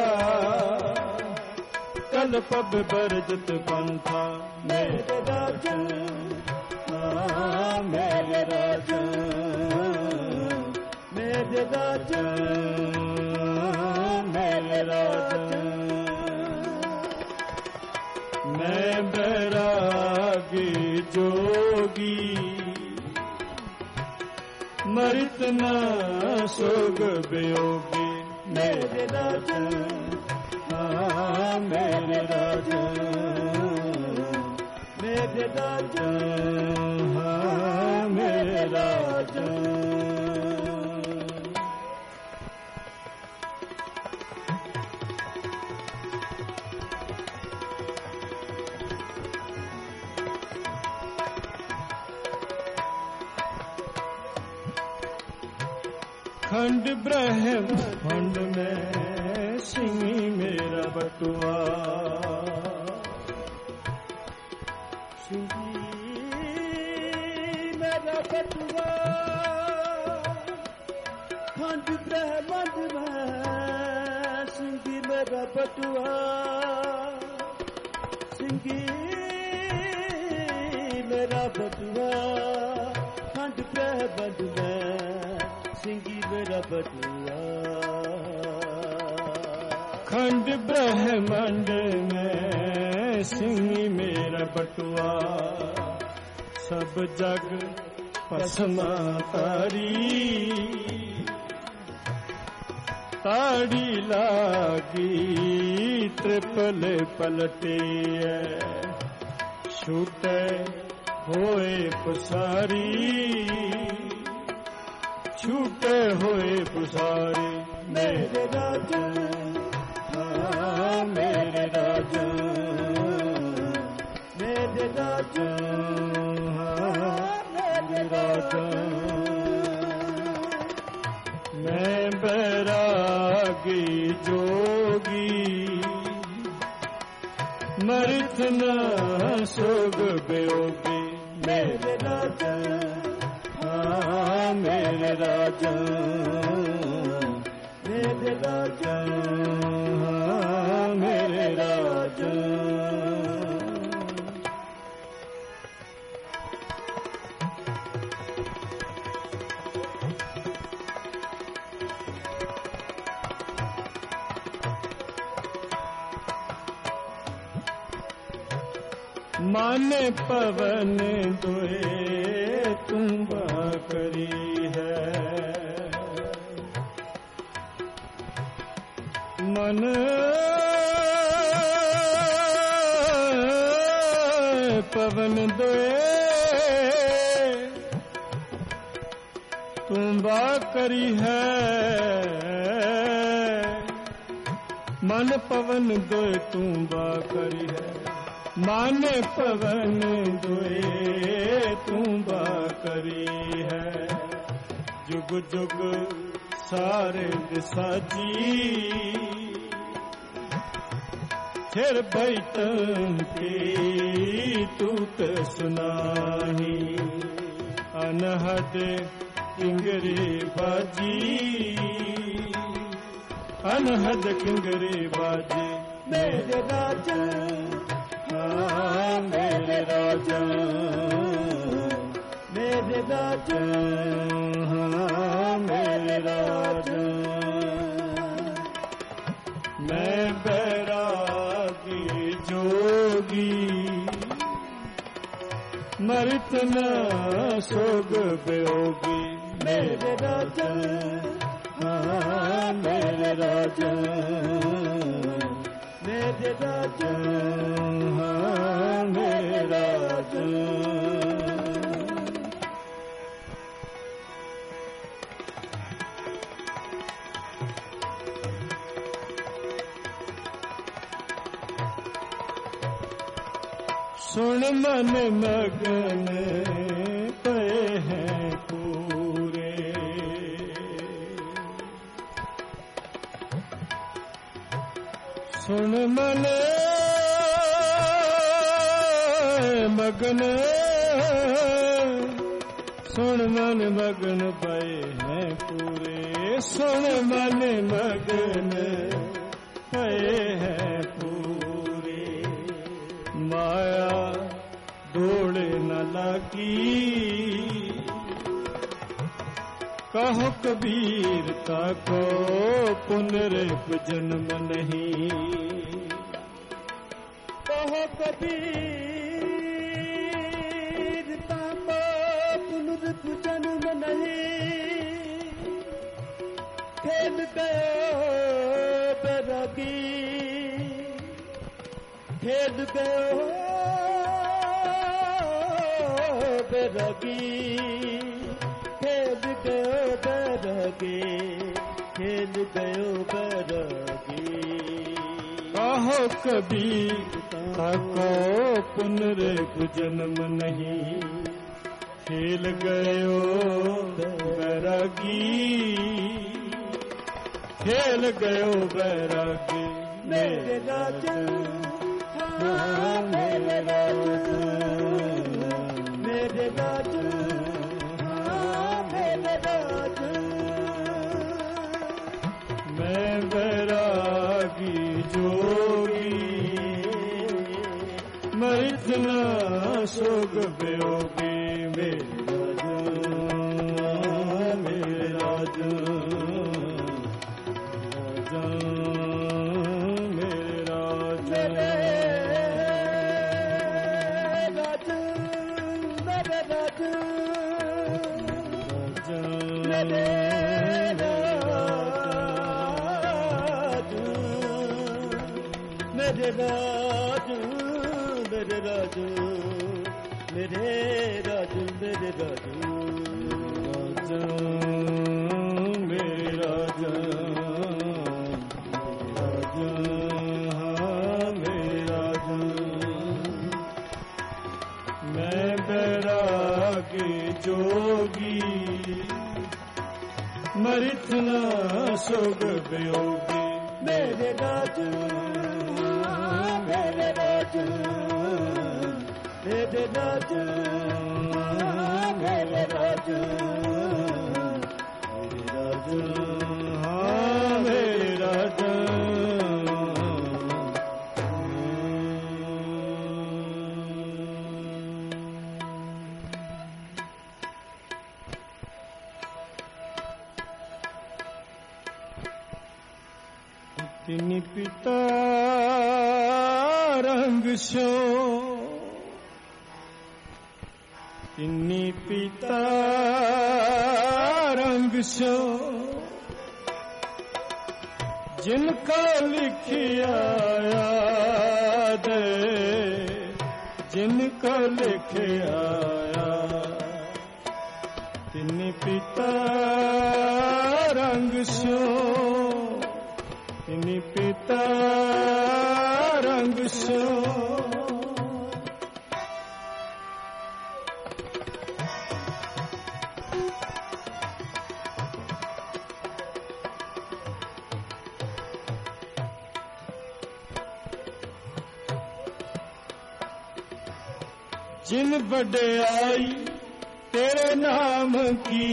A: कल्प विवर्जित पंथा। मेरे राजन, मेरे राजन, मेरे राजन, मेरे राजन। मैं बैरागी जोगी, मृत न सोग वियोगी। मेरे राजन, हाँ मेरे राजन, मेरे राजन, हाँ मेरे राजन। खंड ब्रह्मांड में सिंह मेरा बटुआ, मेरा बटुआ। खंड ब्रह्मांड में सिंह मेरा बटुआ, सिंह मेरा बटुआ। खंड ब्रह्मांड में सिंह मेरा बटुआ। खंड ब्रह्मांड में सिंह मेरा बटुआ। सब जग पसमा तारी, ताड़ी लागी त्रिपल पलटे। छूटे होए पुसारी, छूटे होए पुसारी। मेरे राजन, हाँ मेरे राजन, मेरे राजन, हाँ मेरे राजन। मैं बैरागी जोगी, मृत न सोग वियोगी। मेरे राजन, हाँ मेरे राजन, मेरे राजन, हाँ मेरे राजन। माने पवन दुए तुम्बा करी है, मन पवन दुए तुम्बा करी है। मन पवन दुए तुम्बा करी है। माने पवन दुए तुम्बा करी है। जुग जुग सारे दिसाजी, फिर बैठन की तूत सुनाही। अनहद किंगरी बाजी, अनहद किंगरी बाजी। मेरे राजन, मेरे राजा
B: मेरे राजा
A: मेरे राजा मैं बैरागी जोगी मृत न सोग वियोगी
B: मेरे राजा
A: मेरे राजा
B: मेरे राजा
A: मेरे राजा सुन मन मगन पे हैं पूरे सुन मन मगन सुन मन मगन पे हैं पूरे सुन मन मगन पे हैं पूरे माया दौड़ न लगी कहो कबीर ताको पुनर्जन्म नहीं
B: कहो कबीर ताको पुनर्जन्म नहीं खेल गयो बैरागी खेल गयो बैरागी खेल गयो बैरागी खेल गयो बैरागी
A: कहो कबीर ताको पुनर्जन्म नहीं खेल गयो बैरागी खेल गयो बैरागी
B: मेरे राजा मेरे राजा मेरे राजा मेरे राजा
A: मैं बैरागी जोगी मृत न सोग वियोगी मेरे राजा मेरे राजा
B: मेरे राजू मेरे राजू मेरे राजू मेरे राजू
A: मेरे राजा मेरे राजा मैं बैरागी जोगी मृत न सोग वियोगी
B: मेरे राजू मेरे राजू मेरे राजू मेरे राजू मेरे राजू
A: मेरे राजा तिन पिता रंग सो तिन्नी पिता रंग सो जिनका लिखिया याद जिनका लिखिया तिन्नी पिता रंग सो तिन्नी पिता रंग सो जिन बड़ाई तेरे नाम की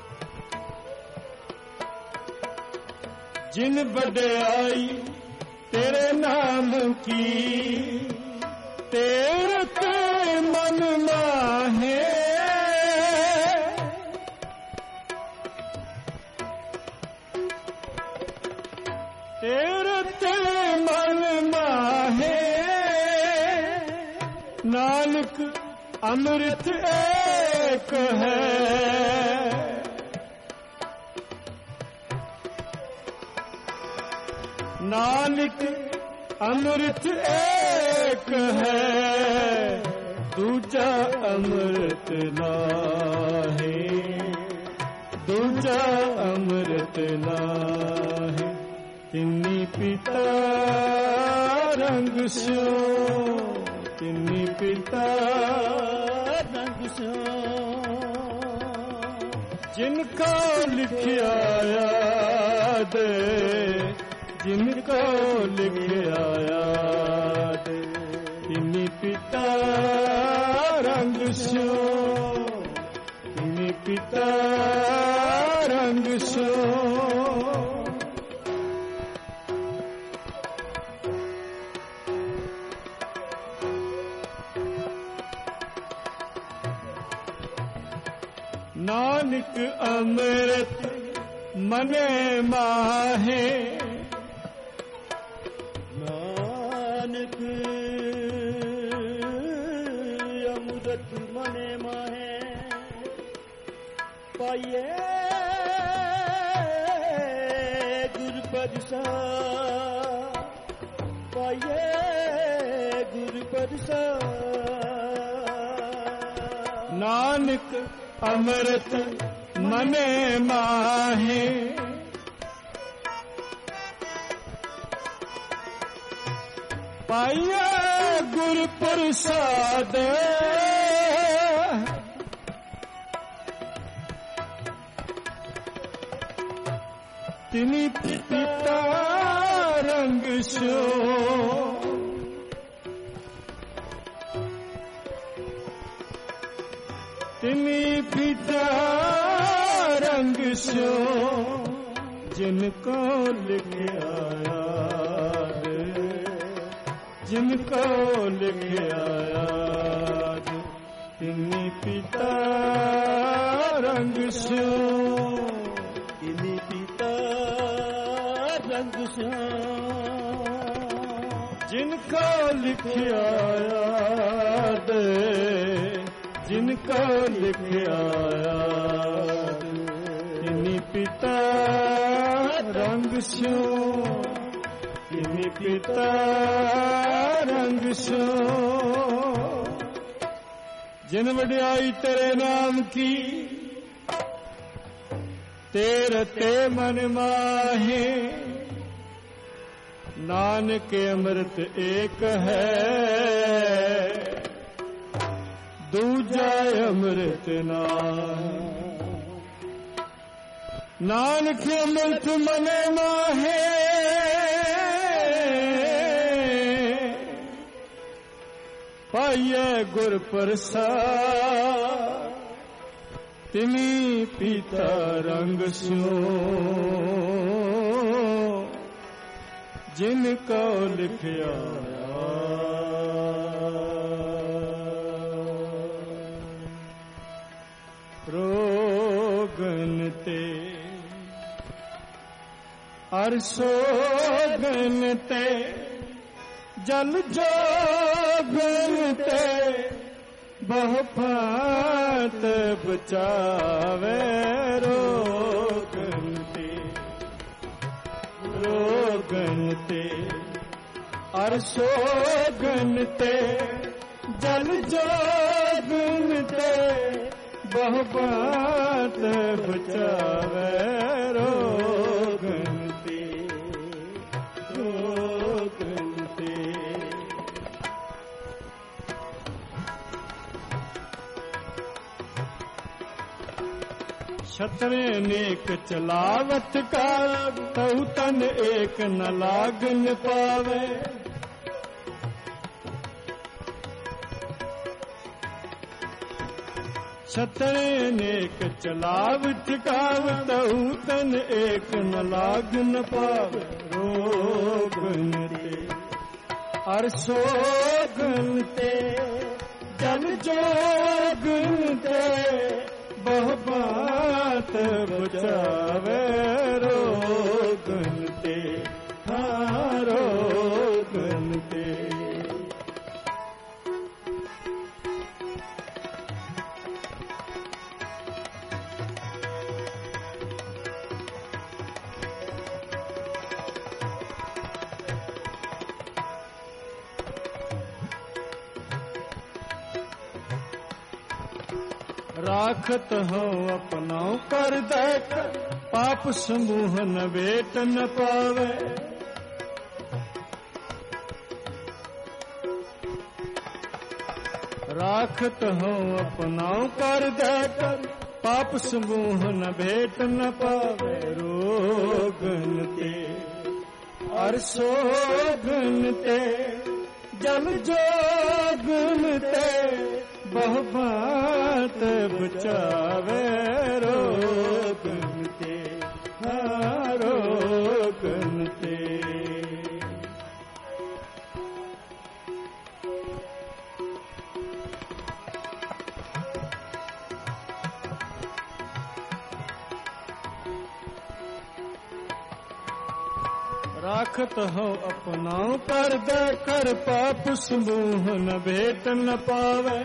A: जिन बड़ाई तेरे नाम की तीरथ मन माहे तीरथ मन माहे नानक अमृत एक है नानक अमृत एक है दूजा अमृत नाहे दूजा अमृत नाहे तिन्नी पिता रंग स्यो तिन्नी पिता रंग स्यो जिनका लिखिया याद जिनको लिखिया याद तिन्नी पिता रंग स्यो तिन्नी पिता रंग स्यो नानक अमृत मने माहे
B: नानक अमृत मने माहे पाइए गुरपद सा पाइए गुरपद सा
A: नानक अमृत मने माहे पाया गुरु प्रसाद तिनी पिता रंग सो तिनी पिता रंग सो जिनको लिखिया याद जिनको लिखिया याद तिनी पिता रंग सो
B: तिनी पिता रंग सो
A: जिनको लिखिया याद जिनको लिखिया याद तिनी पिता रंग सो तिनी पिता रंग सो जिन वड्याई तेरे नाम की तेरे ते मन माहे नानक अमृत एक है दूजा अमृत नानक अमृत मने माहे पाइए गुर प्रसाद तिनी पिता रंग सो जिनको लिखिया रोगन ते अरसोगन ते जल जोगन ते बहुफात बचावे रोगन ते अरसोगन ते जल जोगन ते बहुफात बचावे रोगन ते छतरे नेक चलावत का तहु तन एक न लागन पावे छतरे नेक चलावत का तहु तन एक न लागन पावे रोगन ते अरसोगन ते जल जोगन ते बहुबात बचावे रोगन ते रोगन ते। राखत हो अपनाओ कर दे पाप समूह न बेट न पावे। राखत हो अपनाओ कर दे पाप समूह न भेट न पावे रोगन ते अरसोगन ते जल जोगन ते बहुबात बचावे रोगन ते रोगन ते। राखत हो अपनाओ कर दे कर पाप समूह न भेट न पावे।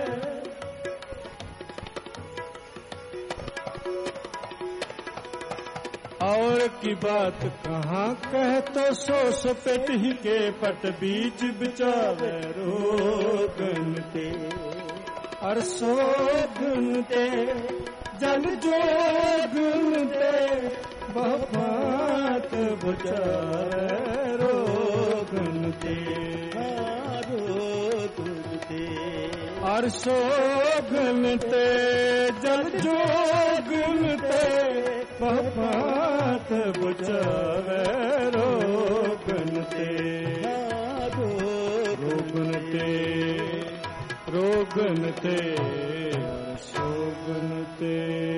A: और की बात कहाँ कह तो सो पेट ही के पट बीच बिचावे रोगन ते अरसोगन ते जल जोगन ते बहुबात बचावे रोगन ते रोगन ते अरसोगन ते जल जोगन ते बहुबात बचावे रोगन ते रोगन ते रोगन ते अरसोगन ते।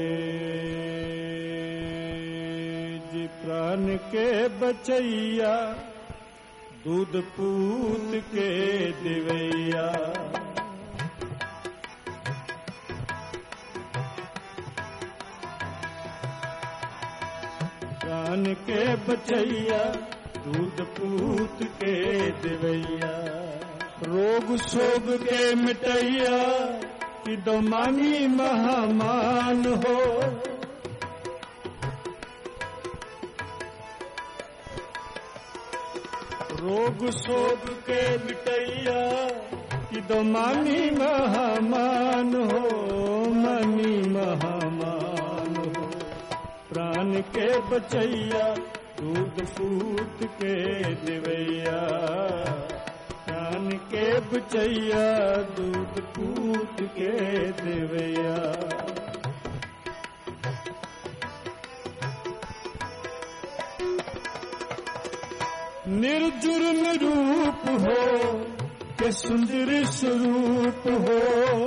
A: जी प्राण के बचैया दूध पूत के दिवैया। प्राण के बचैया दूध पूत के दिवैया। रोग सोग के मिटैया कि दोमानी महामान हो। रोग सोग के मिटैया कि दोमानी महामान हो मनी महामान हो। प्राण के बचैया दूध पूत के दिवैया। प्राण के बचैया दूध पूत के दिवैया। निर्जुर्म रूप हो के सुंदर स्वरूप हो।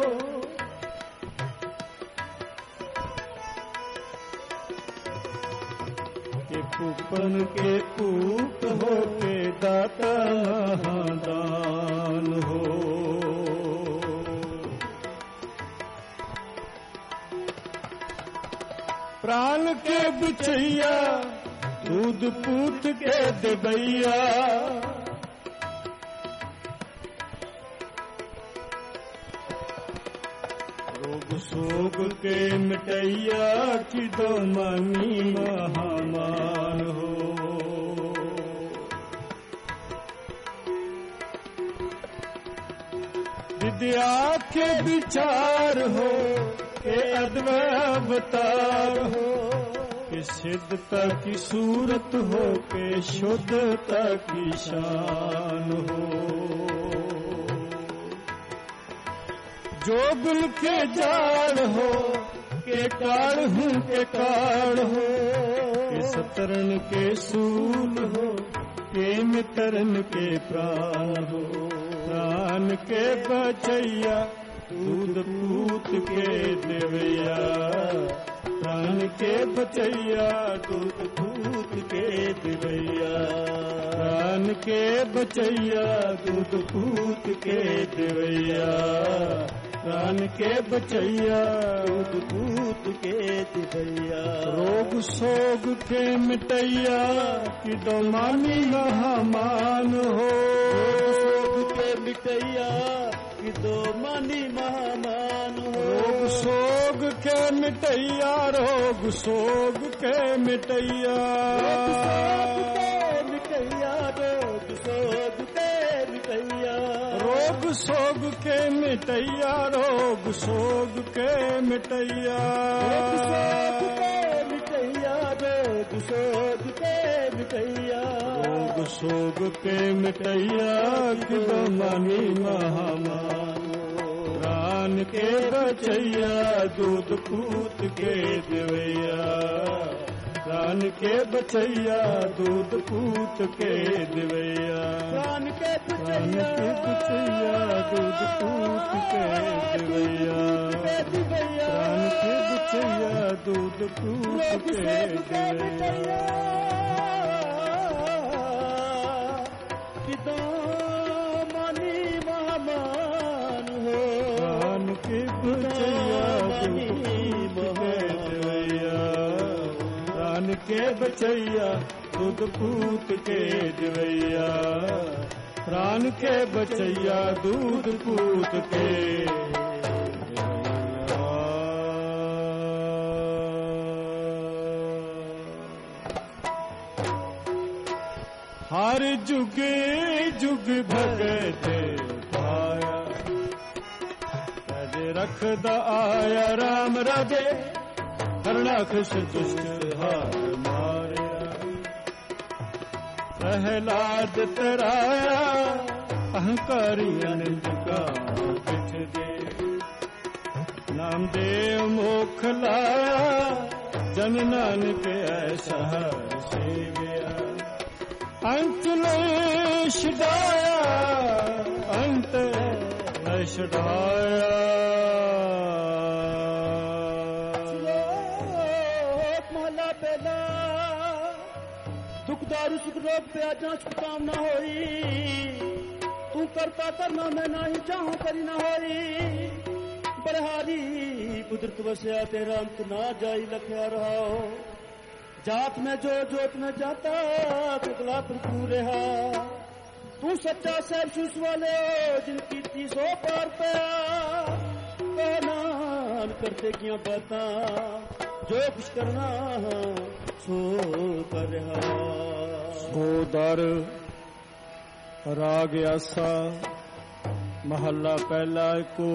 A: के पूपन के पूत हो के दाता महादान हो। प्राण के बचैया दूध पूत के दिवैया। रोग सोग के मिटैया कि दोमानी महामान हो। विद्या के विचार हो के अद्वैत अवतार हो। कि सिद्धता की सूरत हो के शुद्धता की शान हो। जो गुल के जाड़ हो के काढ़ हूँ के काढ़ हो। के सतरन के सूल हो के मितरन के प्राण हो। प्राण के बचैया दूध पूत के दिवैया। प्राण के बचैया दूध पूत के दिवैया प्राण के बचैया दूध पूत के दिवैया प्राण के बचैया दूध पूत के दिवैया रोग सोग के मिटैया कि दो मानी महामान हो रोग के मिटैया कि दो मानी महामान हो रोग सोग के मिटैया रोग सोग के मिटैया रोग सोग के मिटैया रोग सोग के मिटैया रोग सोग के मिटैया रोग सोग के मिटैया रोग सोग के मिटैया कि दो मानी महामान प्राण के बचैया दूध पूत के दिवैया प्राण के बचैया दूध पूत के दिवैया प्राण के बचैया दूध पूत के दिवैया प्राण के बचैया दूध पूत के दिवैया कितो मानी महामान हो प्राण के बचैया दूध के दिवैया प्राण के बचैया दूध पूत के दिवैया प्राण के बचैया दूध पूत के हर जुग जुग भगत पाया राजे रखदा आया राम राजे हरणाकश दुष्ट हार मारिया प्रहलाद तराया अहंकारी अनिल का पिछ दे नाम देव मोख लाया जन नानक ऐसा सेविया अंत नहीं छुड़ाया अंत नहीं छुड़ाया महला पहला दुख दारू सुख रोग पे जांच कामना होई तू करता करना मैं नहीं चाहूं करी ना होई बरहारी कुदरत वसिया तेरा अंत ना जाई लखया रहा हो जात में जो जोत में जाता पिघला भरपूर रहा तू सच्चा सहसूस वाले जिनकी 300 पार पाया नाम करते किया बाता जो कुछ करना सो कर रहा सो दर राग आसा महला पहला को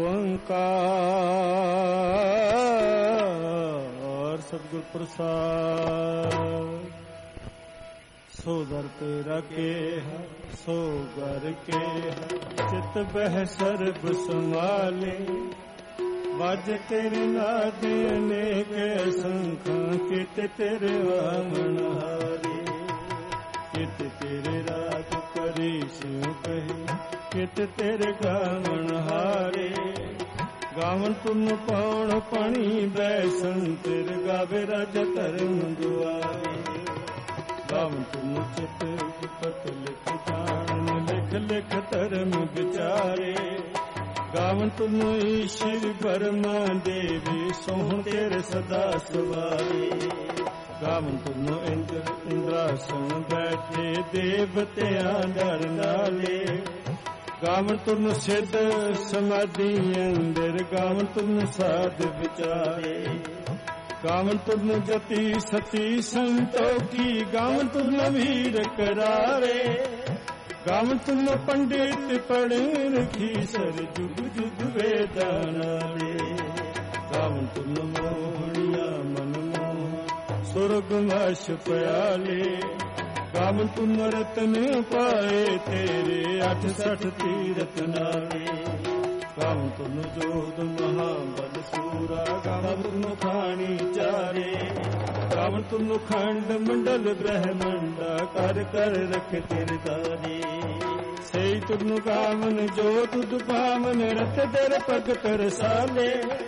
A: ओंकार सतगुर प्रसाद सो दर तेरा के सो घर के चित बह सर्ब संभाले बाज तेरे नाद अनेक संखा कित तेरे वामन हारे कित तेरे राग करी सिंह कही कित तेरे गावन हारे गावन तुम पाउण पानी बैसन तेरे गावे राजा धर्म दुआरे गावन तुम चित पत लिख जान लिख लिख धर्म विचारे गावन तुम ईश्वर ब्रह्मा देवी सोह तेरे सदा सवारे गावन तुम इंद्र इंद्रासन बैठे देवतियां डर नाले गावन तुम सिद्ध समाधि अंदर गावन तुम साध विचारे गावन तुम जति सती संतोखी गावन तुम वीर करारे गावन तुम पंडित पढ़े रखी सर जुग जुग वेदानाले गावन तुम मोहनिया मन मोह सुरग मश प्याले गावन तुम रतन पाए तेरे 68 तीरथ नाले गावन तुम जोध महाबल सूरा गावन तुम खानी चारे गावन तुम खंड मंडल ब्रह्मंडा कर कर रख तेरे दारे सही तुम गावन जो तुद पावन रत दर पग कर साले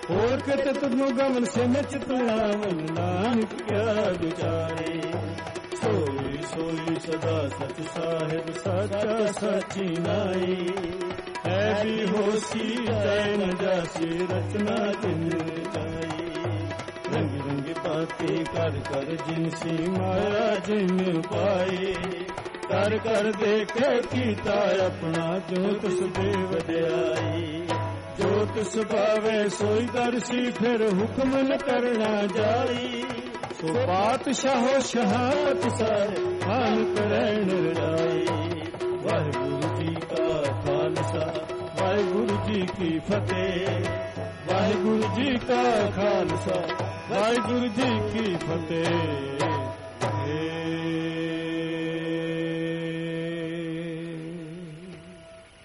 A: ਹੋਰ ਕਿਤੇ ਤੁਨੂੰ ਗਮਨ ਸੇ ਨਚਤ ਆਵਨ ਨਾਨਕ ਕਿਆ ਵਿਚਾਰੇ ਸੋਈ ਸੋਈ ਸਦਾ ਸਚ ਸਾਹਿਬ ਸਾਚਾ ਸਾਚੀ ਨਾਈ ਹੈ ਵੀ ਹੋਸੀ ਜੈ ਨ ਜਾਸੀ ਰਚਨਾ ਤਿਨ ਜਾਈ ਰੰਗ ਰੰਗ ਪਾਤੀ ਕਰ ਕਰ ਜਿਨਸੀ ਮਾਇਆ ਜਿਨ ਪਾਈ ਕਰ ਕਰ ਦੇਖੇ ਕੀਤਾ ਆਪਣਾ ਜੋ ਤਿਸ ਦੇ ਵਡਿਆਈ ਜੋ ਤਿਸ ਭਾਵੇ ਸੋਈ ਦਰਸੀ ਫਿਰ ਹੁਕਮ ਨ ਕਰਨਾ ਜਾਈ ਸੋ ਬਾਦਸ਼ਾਹੋ ਸ਼ਹਾਦਤ ਸਾਰੇ ਹਾਲ ਕਰੈ ਨਿਰਜਾਈ ਵਾਹਿਗੁਰੂ ਜੀ ਕਾ ਖਾਲਸਾ ਵਾਹਿਗੁਰੂ ਜੀ ਕੀ ਫਤਿਹ ਵਾਹਿਗੁਰੂ ਜੀ ਕਾ ਖਾਲਸਾ ਵਾਹਿਗੁਰੂ ਜੀ ਕੀ ਫਤਿਹ।